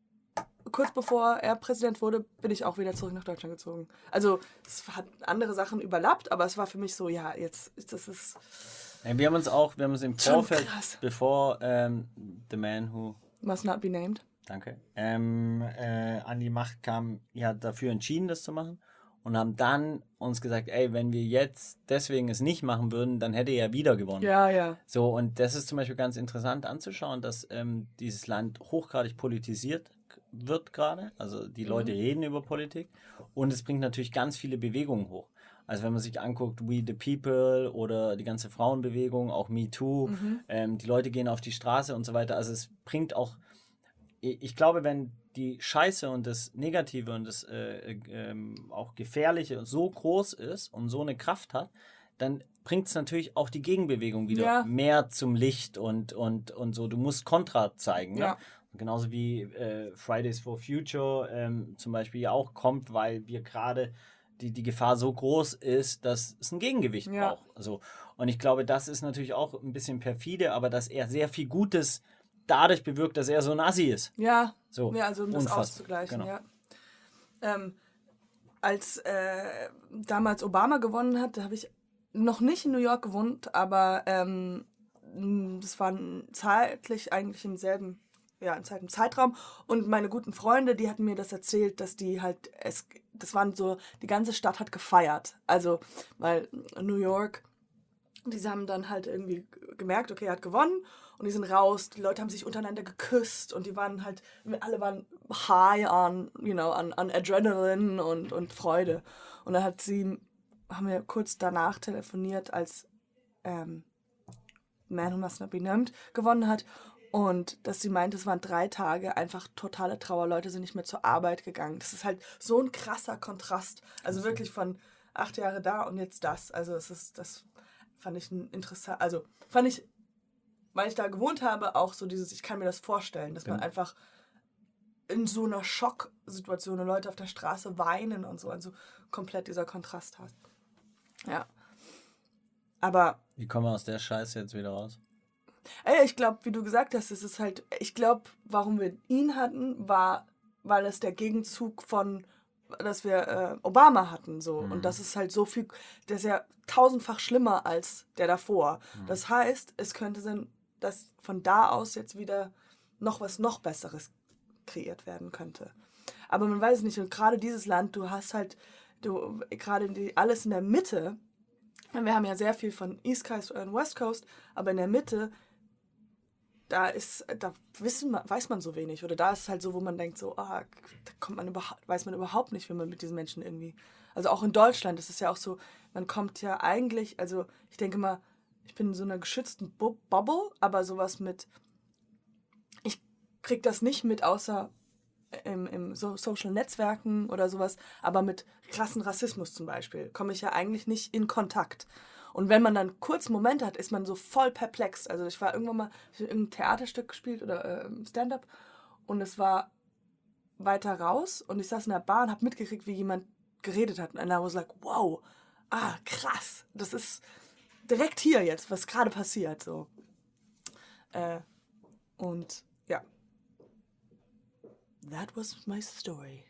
kurz bevor er Präsident wurde, bin ich auch wieder zurück nach Deutschland gezogen. Also, es hat andere Sachen überlappt, aber es war für mich so, ja, jetzt, das ist... Ja, wir haben uns auch, wir haben uns im Schon Vorfeld, krass. bevor ähm, The Man Who, Must not be named. danke, ähm, äh, an die Macht kam, ja, dafür entschieden, das zu machen und haben dann uns gesagt, ey, wenn wir jetzt deswegen es nicht machen würden, dann hätte er wieder gewonnen. Ja, ja. So, und das ist zum Beispiel ganz interessant anzuschauen, dass ähm, dieses Land hochgradig politisiert wird gerade. Also die Leute reden über Politik und es bringt natürlich ganz viele Bewegungen hoch. Also wenn man sich anguckt, We the People oder die ganze Frauenbewegung, auch Me Too, Mhm. ähm, die Leute gehen auf die Straße und so weiter. Also es bringt auch, ich glaube, wenn die Scheiße und das Negative und das äh, ähm, auch Gefährliche so groß ist und so eine Kraft hat, dann bringt es natürlich auch die Gegenbewegung wieder Ja. mehr zum Licht und, und, und so. Du musst Kontra zeigen. Ne? Ja. Genauso wie äh, Fridays for Future ähm, zum Beispiel ja auch kommt, weil wir gerade die, die Gefahr so groß ist, dass es ein Gegengewicht Ja. braucht. Also, und ich glaube, das ist natürlich auch ein bisschen perfide, aber dass er sehr viel Gutes dadurch bewirkt, dass er so ein Assi ist. Ja, So, ja, also um das unfassbar. auszugleichen, Genau. ja. Ähm, als äh, damals Obama gewonnen hat, da habe ich noch nicht in New York gewohnt, aber ähm, m, das war zeitlich eigentlich im selben, ja, im selben Zeitraum. Und meine guten Freunde, die hatten mir das erzählt, dass die halt, es, das waren so, die ganze Stadt hat gefeiert. Also, weil New York, die haben dann halt irgendwie gemerkt, okay, er hat gewonnen und die sind raus, die Leute haben sich untereinander geküsst und die waren halt, alle waren high on, you know, an, an Adrenalin und, und Freude. Und dann hat sie, haben wir kurz danach telefoniert, als ähm, Man Who Must Not Be Named gewonnen hat und dass sie meint, es waren drei Tage einfach totale Trauer, Leute sind nicht mehr zur Arbeit gegangen. Das ist halt so ein krasser Kontrast, also wirklich von acht Jahre da und jetzt das, also es ist, das fand ich ein interessant, also fand ich, weil ich da gewohnt habe, auch so dieses, ich kann mir das vorstellen, dass man Ja. einfach in so einer Schocksituation und Leute auf der Straße weinen und so, also komplett dieser Kontrast hat. Ja. Aber, Wie kommen wir aus der Scheiße jetzt wieder raus? ey, ich glaube, wie du gesagt hast, es ist halt, ich glaube, warum wir ihn hatten, war, weil es der Gegenzug von dass wir äh, Obama hatten, so. Mhm. Und das ist halt so viel, der ist ja tausendfach schlimmer als der davor. Mhm. Das heißt, es könnte sein, dass von da aus jetzt wieder noch was noch Besseres kreiert werden könnte. Aber man weiß es nicht. Und gerade dieses Land, du hast halt, du gerade die, alles in der Mitte, wir haben ja sehr viel von East Coast und West Coast, aber in der Mitte, da ist, da wissen, weiß man so wenig. Oder da ist es halt so, wo man denkt, so, ah, da kommt man überhaupt, weiß man überhaupt nicht, wie man mit diesen Menschen irgendwie. Also auch in Deutschland ist es ja auch so, man kommt ja eigentlich, also ich denke mal, ich bin in so einer geschützten Bu- Bubble, aber sowas mit, ich krieg das nicht mit, außer im, im so Social Netzwerken oder sowas, aber mit krassen Rassismus zum Beispiel komme ich ja eigentlich nicht in Kontakt. Und wenn man dann kurz Momente hat, ist man so voll perplex. Also ich war irgendwann mal, ich habe irgendein Theaterstück gespielt oder äh, Stand-up und es war weiter raus und ich saß in der Bar und habe mitgekriegt, wie jemand geredet hat. Und I was like, wow, ah, krass. Das ist direkt hier jetzt, was gerade passiert. So. Äh, und ja. That was my story.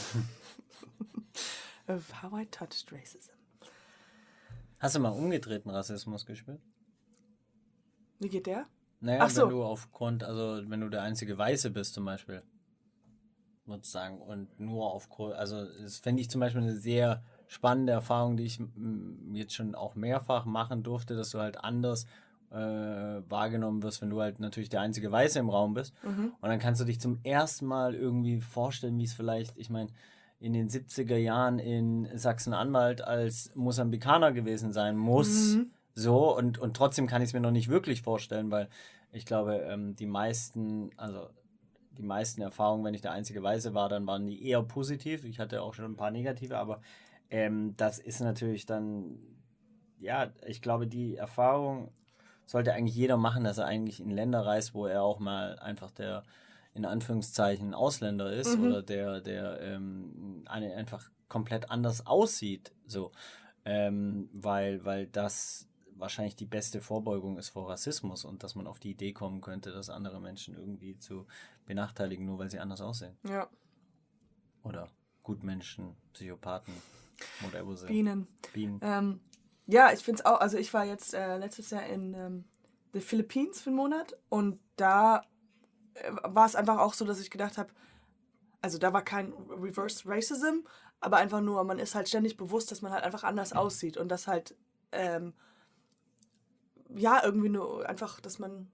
Of how I touched racism. Hast du mal umgedrehten Rassismus gespürt? Wie geht der? Naja, Ach so. wenn du aufgrund, also wenn du der einzige Weiße bist zum Beispiel, sozusagen, und nur aufgrund, also das fände ich zum Beispiel eine sehr spannende Erfahrung, die ich m, jetzt schon auch mehrfach machen durfte, dass du halt anders äh, wahrgenommen wirst, wenn du halt natürlich der einzige Weiße im Raum bist. Mhm. Und dann kannst du dich zum ersten Mal irgendwie vorstellen, wie es vielleicht, ich meine, in den siebziger Jahren in Sachsen-Anhalt als Mosambikaner gewesen sein muss. Mhm. So, und, und trotzdem kann ich es mir noch nicht wirklich vorstellen, weil ich glaube, ähm, die meisten, also die meisten Erfahrungen, wenn ich der einzige Weiße war, dann waren die eher positiv. Ich hatte auch schon ein paar negative, aber ähm, das ist natürlich dann, ja, ich glaube, die Erfahrung sollte eigentlich jeder machen, dass er eigentlich in Länder reist, wo er auch mal einfach der, in Anführungszeichen, Ausländer ist, Mhm. oder der, der ähm, eine einfach komplett anders aussieht, so, ähm, weil, weil das wahrscheinlich die beste Vorbeugung ist vor Rassismus und dass man auf die Idee kommen könnte, dass andere Menschen irgendwie zu benachteiligen, nur weil sie anders aussehen. Ja. Oder Gutmenschen, Psychopathen, whatever sind. Bienen. Bienen. Ähm, ja, ich finde es auch, also ich war jetzt äh, letztes Jahr in ähm, den Philippinen für einen Monat und da äh, war es einfach auch so, dass ich gedacht habe, also da war kein Reverse Racism, aber einfach nur, man ist halt ständig bewusst, dass man halt einfach anders aussieht und das halt, ähm, ja, irgendwie nur einfach, dass man,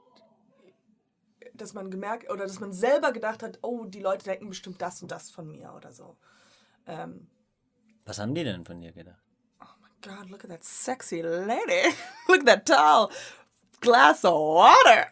dass man gemerkt, oder dass man selber gedacht hat, oh, die Leute denken bestimmt das und das von mir oder so. Ähm, Was haben die denn von dir gedacht? God, look at that sexy lady. Look at that tall glass of water.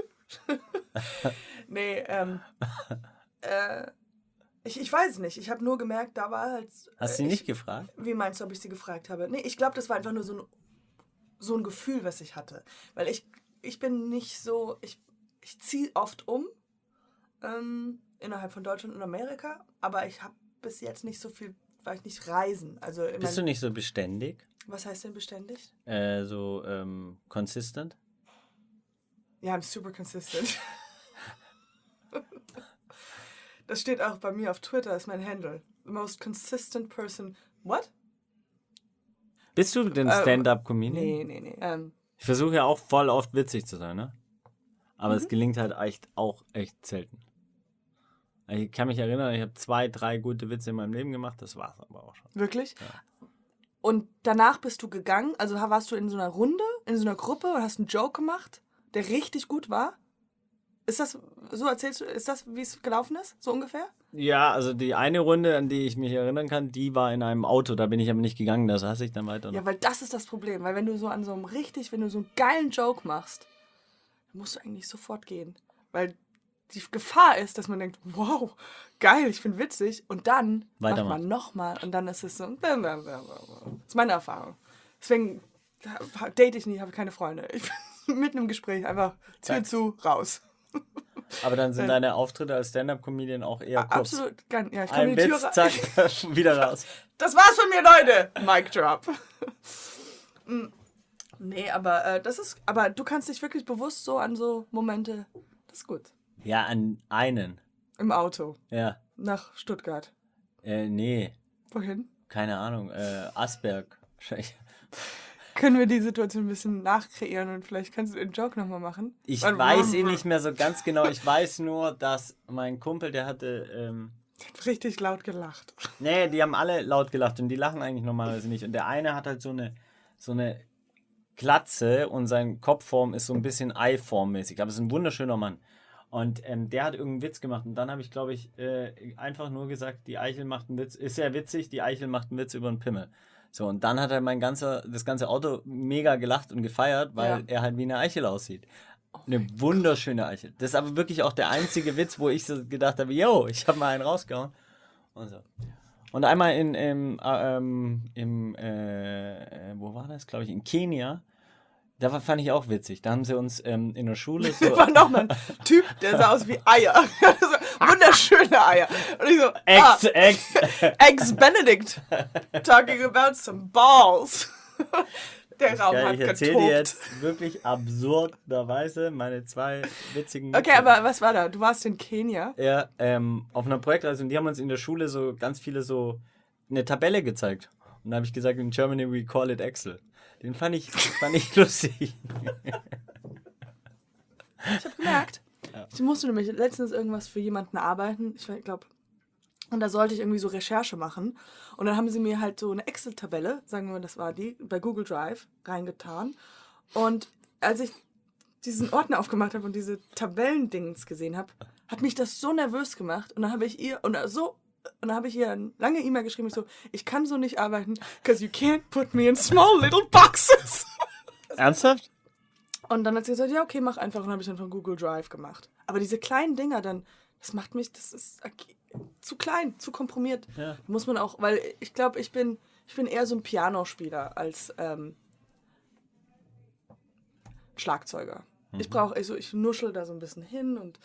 nee, ähm, äh, ich, ich weiß es nicht. Ich habe nur gemerkt, da war halt... Hast du sie ich, nicht gefragt? Wie meinst du, ob ich sie gefragt habe? Nee, ich glaube, das war einfach nur so ein, so ein Gefühl, was ich hatte. Weil ich, ich bin nicht so... Ich, ich ziehe oft um, ähm, innerhalb von Deutschland und Amerika, aber ich habe bis jetzt nicht so viel, weil ich nicht reisen. Also in Bist mein, du nicht so beständig? Was heißt denn beständig? Äh, so ähm, consistent? Ja, I'm super consistent. Das steht auch bei mir auf Twitter, ist mein Handle. The most consistent person. What? Bist du denn Ähm, Stand-Up-Comedian? Nee, nee, nee. Ähm, Ich versuche ja auch voll oft witzig zu sein, ne? Aber Mhm. es gelingt halt echt auch echt selten. Ich kann mich erinnern, ich habe zwei, drei gute Witze in meinem Leben gemacht, das war's aber auch schon. wirklich? Ja. Und danach bist du gegangen, also warst du in so einer Runde, in so einer Gruppe und hast einen Joke gemacht, der richtig gut war? Ist das, so erzählst du, ist das, wie es gelaufen ist? So ungefähr? Ja, also die eine Runde, an die ich mich erinnern kann, die war in einem Auto, da bin ich aber nicht gegangen, da saß ich dann weiter noch. Ja, weil das ist das Problem. Weil wenn du so an so einem richtig, wenn du so einen geilen Joke machst, dann musst du eigentlich sofort gehen. Weil die Gefahr ist, dass man denkt, wow, geil, ich bin witzig. Und dann macht Weitermachen. man nochmal und dann ist es so. Das ist meine Erfahrung. Deswegen date ich nie, habe keine Freunde. Ich bin mitten im Gespräch einfach Tür Zack. zu, raus. Aber dann sind deine Auftritte als Stand-Up-Comedian auch eher kurz. Absolut. Gar- Ja, ich komme Ein in die Tür Witz, rein. zack, wieder raus. Das war's von mir, Leute. Mic drop. Mm. Nee, aber äh, das ist. Aber du kannst dich wirklich bewusst so an so Momente. Das ist gut. Ja, an einen. Im Auto. Ja. Nach Stuttgart. Äh, nee, Wohin? keine Ahnung. Äh, Asberg. Wahrscheinlich. Können wir die Situation ein bisschen nachkreieren und vielleicht kannst du den Joke nochmal machen? Ich Weil- weiß ihn nicht mehr so ganz genau. Ich weiß nur, dass mein Kumpel, der hatte... Ähm, Richtig laut gelacht. nee, die haben alle laut gelacht und die lachen eigentlich normalerweise nicht. Und der eine hat halt so eine, so eine Glatze und seine Kopfform ist so ein bisschen Eiformmäßig. Aber es ist ein wunderschöner Mann. Und ähm, der hat irgendeinen Witz gemacht. Und dann habe ich, glaube ich, äh, einfach nur gesagt, die Eichel macht einen Witz. Ist ja witzig, die Eichel macht einen Witz über einen Pimmel. So, und dann hat er mein ganzer, das ganze Auto mega gelacht und gefeiert, weil Ja. er halt wie eine Eichel aussieht. Eine wunderschöne Eichel. Das ist aber wirklich auch der einzige Witz, wo ich so gedacht habe, yo, ich habe mal einen rausgehauen. Und so. Und einmal in, im, äh, ähm, im äh, wo war das, glaube ich, in Kenia, da war, fand ich auch witzig. Da haben sie uns ähm, in der Schule so... Da war nochmal ein Typ, der sah aus wie Eier. So, wunderschöne Eier. Und ich so, Ex, ah, Ex. Ex-Benedict. Talking about some balls. Der Raum Geil, hat ich erzähle dir getobt. jetzt wirklich absurderweise meine zwei witzigen... Okay, Witze. aber was war da? Du warst in Kenia. Ja, ähm, auf einer Projektreise und die haben uns in der Schule so ganz viele so eine Tabelle gezeigt. Und da habe ich gesagt, in Germany we call it Excel. Den fand ich, fand ich lustig. Ich habe gemerkt, Ja. ich musste nämlich letztens irgendwas für jemanden arbeiten. Ich glaube, und da sollte ich irgendwie so Recherche machen. Und dann haben sie mir halt so eine Excel-Tabelle, sagen wir mal, das war die, bei Google Drive reingetan. Und als ich diesen Ordner aufgemacht habe und diese Tabellendings gesehen habe, hat mich das so nervös gemacht. Und dann habe ich ihr, und so, und dann habe ich ihr eine lange E-Mail geschrieben, ich so, ich kann so nicht arbeiten, because you can't put me in small little boxes. Ernsthaft? Und dann hat sie gesagt, ja, okay, mach einfach. Und dann habe ich dann von Google Drive gemacht. Aber diese kleinen Dinger dann, das macht mich, das ist zu klein, zu komprimiert. Ja. Muss man auch, weil ich glaube, ich bin, ich bin eher so ein Pianospieler als ähm, Schlagzeuger. Mhm. Ich brauche, also ich nuschel da so ein bisschen hin und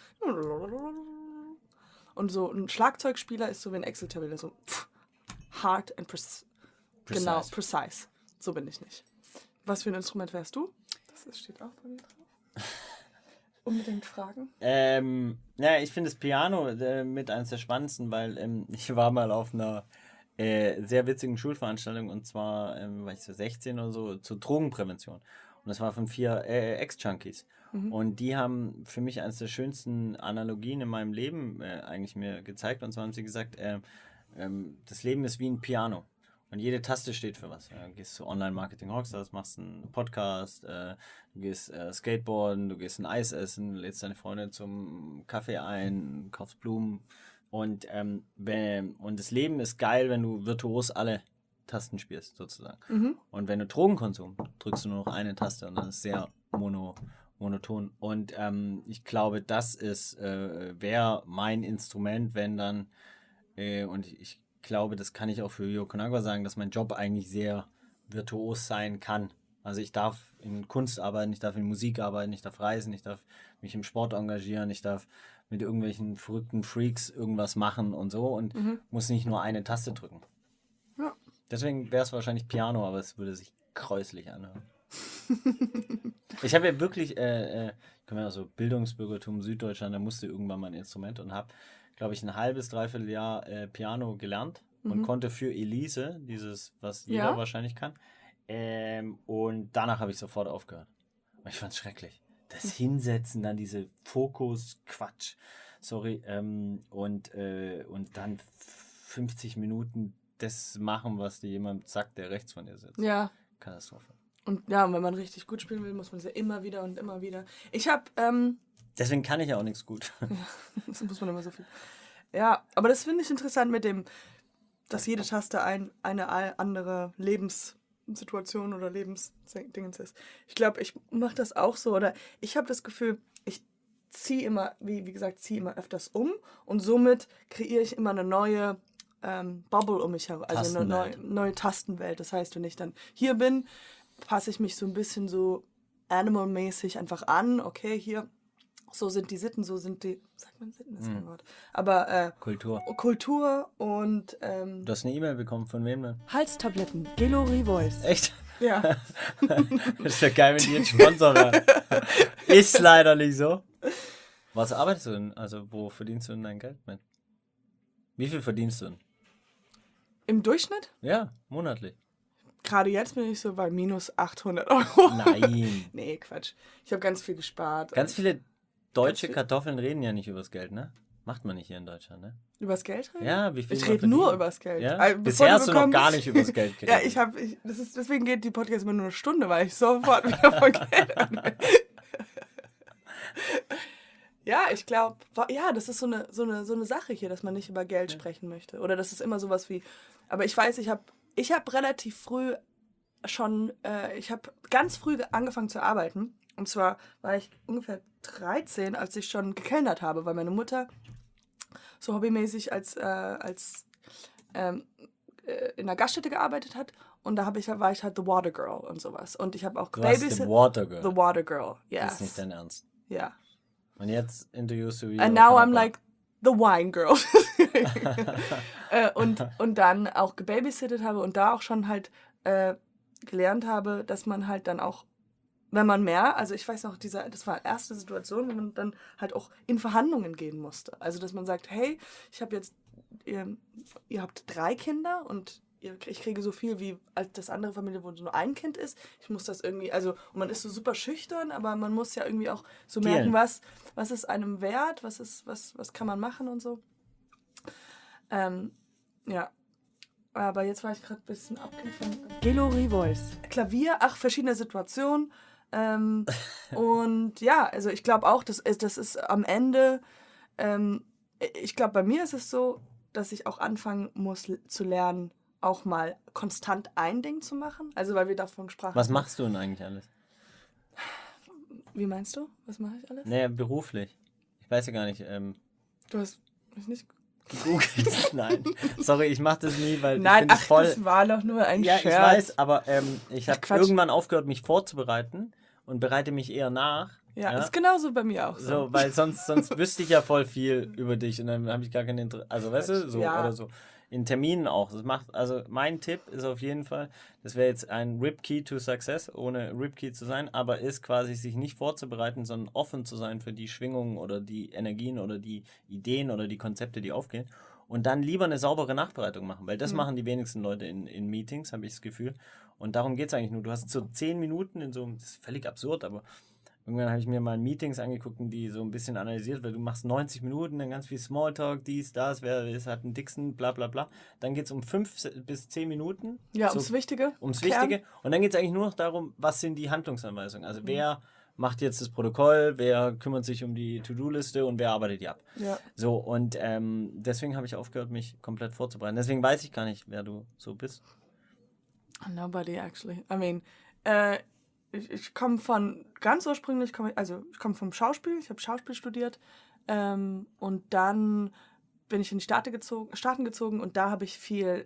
und so ein Schlagzeugspieler ist so wie ein Excel-Tabelle, so pff, hard and pres- Precise. genau, precise. So bin ich nicht. Was für ein Instrument wärst du? Das steht auch bei mir drauf. Unbedingt fragen. Ähm, ja, ich finde das Piano äh, mit eines der spannendsten, weil ähm, ich war mal auf einer äh, sehr witzigen Schulveranstaltung und zwar ähm, war ich so sechzehn oder so zur Drogenprävention. Und das war von vier äh, Ex-Junkies. Mhm. Und die haben für mich eines der schönsten Analogien in meinem Leben äh, eigentlich mir gezeigt. Und zwar haben sie gesagt, äh, ähm, das Leben ist wie ein Piano. Und jede Taste steht für was. Du gehst zu Online-Marketing Rockstars, machst einen Podcast, äh, du gehst äh, Skateboarden, du gehst ein Eis essen, lädst deine Freundin zum Kaffee ein, kaufst Blumen. Und, ähm, wenn, und das Leben ist geil, wenn du virtuos alle Tasten spielst, sozusagen. Mhm. Und wenn du Drogenkonsum, drückst du nur noch eine Taste und dann ist es sehr mono, monoton. Und ähm, ich glaube, das ist, äh, wäre mein Instrument, wenn dann, äh, und ich Ich glaube, das kann ich auch für Viva Con Agua sagen, dass mein Job eigentlich sehr virtuos sein kann. Also ich darf in Kunst arbeiten, ich darf in Musik arbeiten, ich darf reisen, ich darf mich im Sport engagieren, ich darf mit irgendwelchen verrückten Freaks irgendwas machen und so und Mhm. muss nicht nur eine Taste drücken. Ja. Deswegen wäre es wahrscheinlich Piano, aber es würde sich gräuslich anhören. Ich habe ja wirklich, äh, äh, ich komme ja aus so Bildungsbürgertum Süddeutschland, da musste irgendwann mal ein Instrument und habe, glaube ich, ein halbes, dreiviertel Jahr äh, Piano gelernt und Mhm. konnte für Elise, dieses, was jeder Ja. wahrscheinlich kann. Ähm, und danach habe ich sofort aufgehört. Und ich fand es schrecklich. Das Hinsetzen, dann diese Fokus-Quatsch, sorry, ähm, und, äh, und dann fünfzig Minuten das machen, was dir jemand sagt, der rechts von dir sitzt. Ja. Katastrophe. Und ja, und wenn man richtig gut spielen will, muss man es ja immer wieder und immer wieder. Ich habe, ähm, Deswegen kann ich ja auch nichts gut. das muss man immer so viel. Ja, aber das finde ich interessant mit dem, dass jede Taste ein, eine a- andere Lebenssituation oder Lebensdingens ist. Ich glaube, ich mache das auch so. Oder ich habe das Gefühl, ich ziehe immer, wie, wie gesagt, ziehe immer öfters um und somit kreiere ich immer eine neue ähm, Bubble um mich herum. Also eine neue, Tastenwelt. neue Tastenwelt. Das heißt, wenn ich dann hier bin, passe ich mich so ein bisschen so animal-mäßig einfach an. Okay, hier, so sind die Sitten, so sind die, sagt man Sitten, das ist kein Wort. Aber äh, Kultur. Kultur und ähm, Du hast eine E-Mail bekommen, von wem denn? Halstabletten, Gelori Voice. Echt? Ja. Das wäre geil, wenn die jetzt Sponsor wären. Ist leider nicht so. Was arbeitest du denn? Also, wo verdienst du denn dein Geld mit? Wie viel verdienst du denn? Im Durchschnitt? Ja, monatlich. Gerade jetzt bin ich so bei minus achthundert Euro. Nein. Nee, Quatsch. Ich habe ganz viel gespart. Ganz viele deutsche viel- Kartoffeln reden ja nicht übers Geld, ne? Macht man nicht hier in Deutschland, ne? Übers Geld reden? Ja, wie viel Ich man rede nur verdient. übers Geld. Ja? Also, bevor Bisher hast du noch bekommst- gar nicht übers Geld geredet. Ja, ich habe, ich, das ist, deswegen geht die Podcast immer nur eine Stunde, weil ich sofort wieder von Geld an. Ja, ich glaube, ja, das ist so eine, so, eine, so eine Sache hier, dass man nicht über Geld ja. sprechen möchte. Oder das ist immer sowas wie, aber ich weiß, ich habe ich hab relativ früh schon, äh, ich habe ganz früh angefangen zu arbeiten. Und zwar war ich ungefähr dreizehn, als ich schon gekellnert habe, weil meine Mutter so hobbymäßig als, äh, als ähm, äh, in einer Gaststätte gearbeitet hat. Und da hab ich, war ich halt The Water Girl und sowas. Und ich habe auch Du warst The Water Girl. The Water Girl, yes. Das ist nicht dein Ernst. Ja. Und jetzt interviewst du wie... And now I'm like the Wine Girl. äh, und, und dann auch gebabysittet habe und da auch schon halt äh, gelernt habe, dass man halt dann auch, wenn man mehr, also ich weiß noch, diese, das war die erste Situation, wo man dann halt auch in Verhandlungen gehen musste. Also dass man sagt, hey, ich habe jetzt, ihr, ihr habt drei Kinder und ihr, ich kriege so viel wie als das andere Familie, wo nur ein Kind ist. Ich muss das irgendwie, also und man ist so super schüchtern, aber man muss ja irgendwie auch so merken, was, was ist einem wert, was ist, was, was kann man machen und so. Ähm, ja. Aber jetzt war ich gerade ein bisschen abgefangen. Gelori Voice. Klavier, ach, verschiedene Situationen. Ähm, und ja, also ich glaube auch, das ist, das ist am Ende, ähm, ich glaube, bei mir ist es so, dass ich auch anfangen muss zu lernen, auch mal konstant ein Ding zu machen. Also weil wir davon sprachen. Was machst du denn eigentlich alles? Wie meinst du? Was mache ich alles? Naja, beruflich. Ich weiß ja gar nicht. Ähm, du hast mich nicht gegoogelt. Nein. Sorry, ich mache das nie, weil Nein, ich ach, das voll... das war doch nur ein ja, Scherz. Ich weiß, aber ähm, ich habe Quatsch. irgendwann aufgehört, mich vorzubereiten und bereite mich eher nach. Ja, ja? ist genauso bei mir auch so. So, weil sonst, sonst wüsste ich ja voll viel über dich und dann habe ich gar kein Interesse. Also, weißt du, so Ja. oder so. In Terminen auch. Das macht, also mein Tipp ist auf jeden Fall, das wäre jetzt ein Rip-Key to Success, ohne Rip-Key zu sein, aber ist quasi sich nicht vorzubereiten, sondern offen zu sein für die Schwingungen oder die Energien oder die Ideen oder die Konzepte, die aufgehen. Und dann lieber eine saubere Nachbereitung machen, weil das mhm. machen die wenigsten Leute in, in Meetings, habe ich das Gefühl. Und darum geht es eigentlich nur. Du hast so zehn Minuten in so einem, das ist völlig absurd, aber irgendwann habe ich mir mal Meetings angeguckt, die so ein bisschen analysiert, weil du machst neunzig Minuten, dann ganz viel Smalltalk, dies, das, wer ist, hat einen dicksten, bla bla bla. Dann geht es um fünf bis zehn Minuten. Ja, so, ums Wichtige. Ums Kern. Wichtige. Und dann geht es eigentlich nur noch darum, was sind die Handlungsanweisungen. Also mhm. wer macht jetzt das Protokoll, wer kümmert sich um die To-Do-Liste und wer arbeitet die ab. Ja. So, und ähm, deswegen habe ich aufgehört, mich komplett vorzubereiten. Deswegen weiß ich gar nicht, wer du so bist. Nobody actually. I mean, äh, ich, ich komme von, ganz ursprünglich komme ich, also ich komme vom Schauspiel, ich habe Schauspiel studiert ähm, und dann bin ich in die Staaten gezogen, Staaten gezogen und da habe ich viel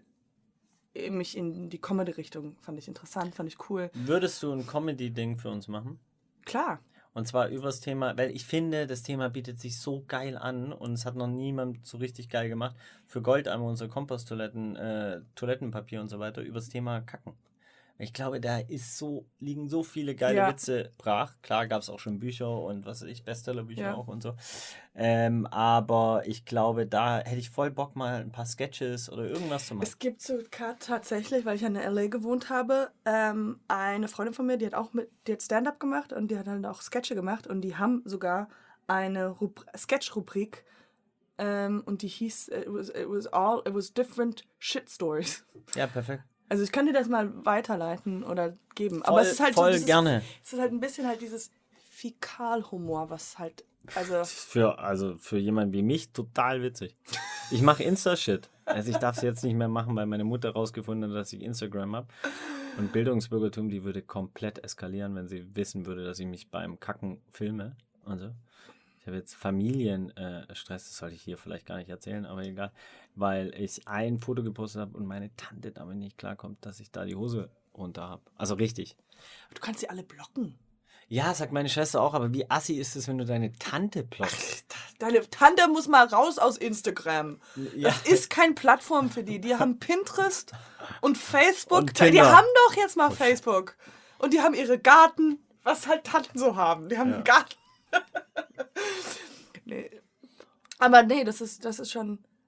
mich in die Comedy-Richtung, fand ich interessant, fand ich cool. Würdest du ein Comedy-Ding für uns machen? Klar. Und zwar übers Thema, weil ich finde, das Thema bietet sich so geil an und es hat noch niemand so richtig geil gemacht. Für Goldeimer, unsere Komposttoiletten, äh, Toilettenpapier und so weiter, übers Thema Kacken. Ich glaube, da ist so, liegen so viele geile ja. Witze brach. Klar gab es auch schon Bücher und was weiß ich, Bestsellerbücher ja. auch und so. Ähm, aber ich glaube, da hätte ich voll Bock, mal ein paar Sketches oder irgendwas zu machen. Es gibt sogar tatsächlich, weil ich in L A gewohnt habe, ähm, eine Freundin von mir, die hat auch mit, die hat Stand-up gemacht und die hat dann auch Sketche gemacht und die haben sogar eine Rubri- Sketch-Rubrik ähm, und die hieß, it was, it was all, it was different shit stories. Ja, perfekt. Also ich kann dir das mal weiterleiten oder geben. Voll, aber es ist halt voll so dieses, gerne. Es ist halt ein bisschen halt dieses Fäkalhumor, was halt, also... Für, also für jemanden wie mich total witzig. Ich mache Insta-Shit. Also ich darf es jetzt nicht mehr machen, weil meine Mutter rausgefunden hat, dass ich Instagram habe. Und Bildungsbürgertum, die würde komplett eskalieren, wenn sie wissen würde, dass ich mich beim Kacken filme und so. Ich habe jetzt Familienstress, das sollte ich hier vielleicht gar nicht erzählen, aber egal, weil ich ein Foto gepostet habe und meine Tante damit nicht klarkommt, dass ich da die Hose runter habe. Also richtig. Du kannst sie alle blocken. Ja, sagt meine Schwester auch, aber wie assi ist es, wenn du deine Tante blockst? Deine Tante muss mal raus aus Instagram. Ja. Das ist keine Plattform für die. Die haben Pinterest und Facebook. Und die Tinder. haben doch jetzt mal Facebook. Und die haben ihre Garten, was halt Tanten so haben. Die haben Ja. einen Garten. Nee. Aber nee, das ist, das ist schon,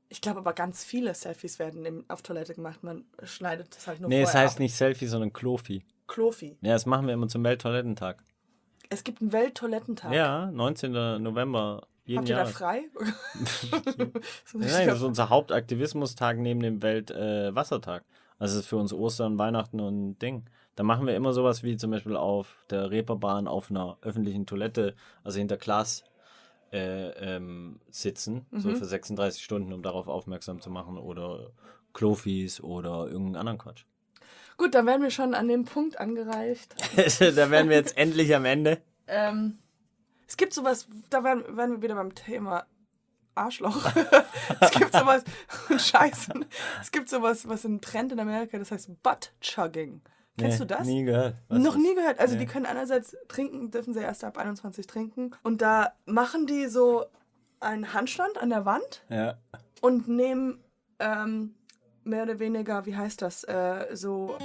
Ich glaube aber ganz viele Selfies werden im, auf Toilette gemacht. Man schneidet das halt nur Nee, es vorher heißt ab. nicht Selfie, sondern Klofi. Klofi. Ja, das machen wir immer zum Welttoilettentag. Es gibt einen Welttoilettentag. Ja, neunzehnten November jeden Habt ihr da Jahres. frei? So Nein, das ist unser Hauptaktivismustag neben dem Weltwassertag. Äh, also das ist für uns Ostern, Weihnachten und Ding. Da machen wir immer sowas wie zum Beispiel auf der Reeperbahn auf einer öffentlichen Toilette, also hinter Glas äh, ähm, sitzen, Mhm. so für sechsunddreißig Stunden, um darauf aufmerksam zu machen, oder Klofis oder irgendeinen anderen Quatsch. Gut, dann werden wir schon an dem Punkt angereicht. Da wären wir jetzt endlich am Ende. Ähm, es gibt sowas, da werden, werden wir wieder beim Thema Arschloch. Es gibt sowas, Scheiße. Es gibt sowas, was ein Trend in Amerika, das heißt Butt-Chugging. Kennst Nee, du das? Nie gehört. Was Noch ist- nie gehört. Also Nee. die können einerseits trinken, dürfen sie erst ab einundzwanzig trinken. Und da machen die so einen Handstand an der Wand Ja. und nehmen ähm, mehr oder weniger, wie heißt das, äh, so...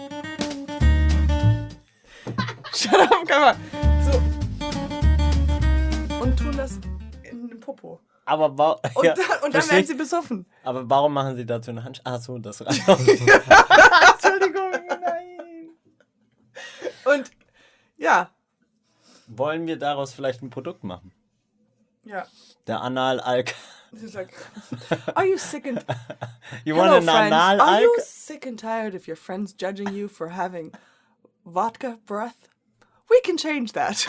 Shut up, kann man. So. Und tun das in den Popo. Aber, wa- Und, ja, dann, und dann versteh werden ich. sie besoffen. Aber warum machen sie dazu eine Hand? Ach so, das reicht. Entschuldigung, nein. Und ja, Wollen wir daraus vielleicht ein Produkt machen? ja. Der Anal-Alk. Sie sagt, are you sick and You Hello, want an friends. Are Anal-Alk? you sick and tired of your friends judging you for having vodka breath? We can change that.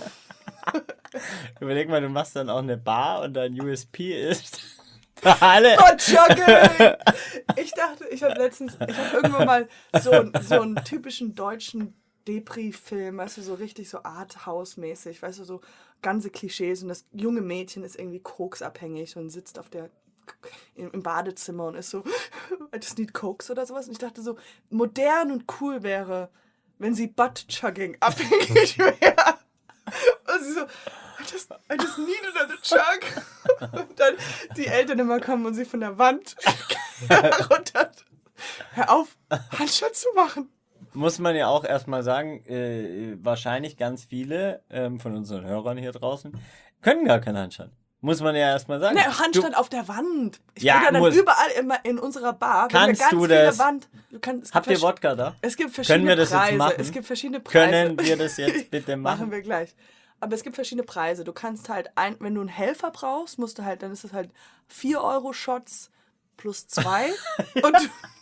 Überleg mal, du machst dann auch eine Bar und dein U S P ist alle. Butt-Chugging! Ich dachte, ich habe letztens, ich habe irgendwann mal so, so einen typischen deutschen Depri-Film, weißt du, so richtig so Arthouse-mäßig, weißt du, so ganze Klischees und das junge Mädchen ist irgendwie koksabhängig und sitzt auf der im, im Badezimmer und ist so, I just need Koks oder sowas. Und ich dachte so, modern und cool wäre, wenn sie Butt-Chugging abhängig wäre. Und sie so, I just, I just need another chug. Und dann die Eltern immer kommen und sie von der Wand runter. Hör auf, Handstand zu machen. Muss man ja auch erstmal sagen, äh, wahrscheinlich ganz viele ähm, von unseren Hörern hier draußen können gar keinen Handstand. Muss man ja erstmal sagen. Ne, Handstand auf der Wand. Ich Ja, bin ja dann muss- überall immer in unserer Bar. wenn Kannst wir ganz du viele das? Wand, du kannst, es gibt Habt ihr versch- Wodka da? Es gibt verschiedene Können wir das jetzt Preise. machen? Es gibt verschiedene Preise. Können wir das jetzt bitte machen? Machen wir gleich. Aber es gibt verschiedene Preise. Du kannst halt, ein, wenn du einen Helfer brauchst, musst du halt, dann ist es halt vier Euro Shots plus zwei. Und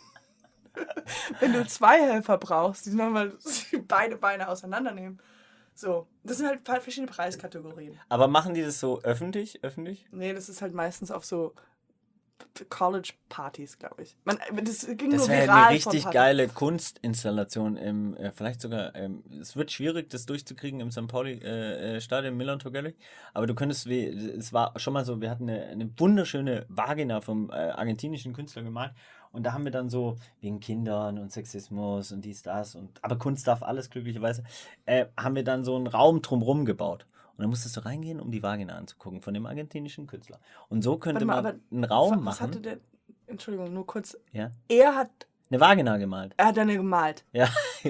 wenn du zwei Helfer brauchst, die nochmal beide Beine auseinandernehmen. So, das sind halt verschiedene Preiskategorien. Aber machen die das so öffentlich? Öffentlich? Nee, das ist halt meistens auf so College-Partys, glaube ich. Man, das ging Das nur wäre viral eine vor ein richtig paar geile Kunstinstallation im, äh, vielleicht sogar, ähm, es wird schwierig, das durchzukriegen im Sankt Pauli äh, äh, Stadion Milan Togelli, aber du könntest, wie, es war schon mal so, wir hatten eine, eine wunderschöne Vagina vom äh, argentinischen Künstler gemalt und da haben wir dann so, wegen Kindern und Sexismus und dies, das und, aber Kunst darf alles glücklicherweise, äh, haben wir dann so einen Raum drumherum gebaut. Und dann musstest du reingehen, um die Vagina anzugucken von dem argentinischen Künstler. Und so könnte Warte mal, man aber einen Raum Was machen. hatte der, Entschuldigung, nur kurz. Ja, Er hat, eine Vagina gemalt. er hat eine gemalt. Ja.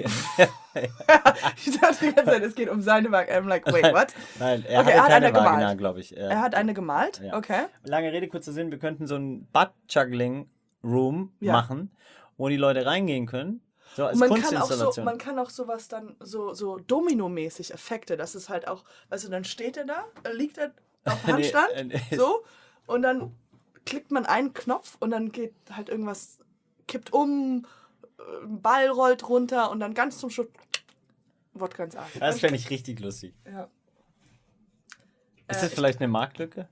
Ich dachte die ganze Zeit, es geht um seine Vagina. I'm like, wait, what? Nein, er Okay, hatte er hat keine eine Vagina, gemalt. glaube ich. Er, Er hat eine gemalt? Ja. Okay. Lange Rede, kurzer Sinn, wir könnten so einen Butt-Juggling-Room Ja. machen, wo die Leute reingehen können. So als Und man kann, auch so, Kunstinstallation. man kann auch sowas dann, so, so Domino-mäßig Effekte, das ist halt auch, weißt du, dann steht er da, äh, liegt er auf dem Nee, Handstand, äh, nee. so, und dann klickt man einen Knopf und dann geht halt irgendwas, kippt um, äh, ein Ball rollt runter und dann ganz zum Schluss, Wodka ins Arm. Das fände ich richtig lustig. Ja. Ist Äh, das vielleicht eine Marktlücke?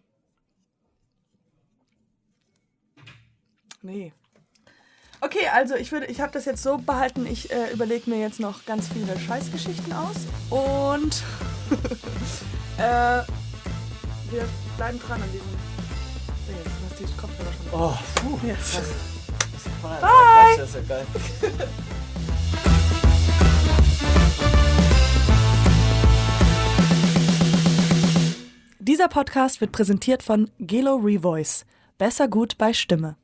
Nee. Okay, also ich würde, ich habe das jetzt so behalten, ich äh, überlege mir jetzt noch ganz viele Scheißgeschichten aus und äh, wir bleiben dran an diesem Ding. Du hast die Kopfhörer schon. Oh, puh. Jetzt. Bye! Das ist ja geil. Dieser Podcast wird präsentiert von Gelo Revoice. Besser gut bei Stimme.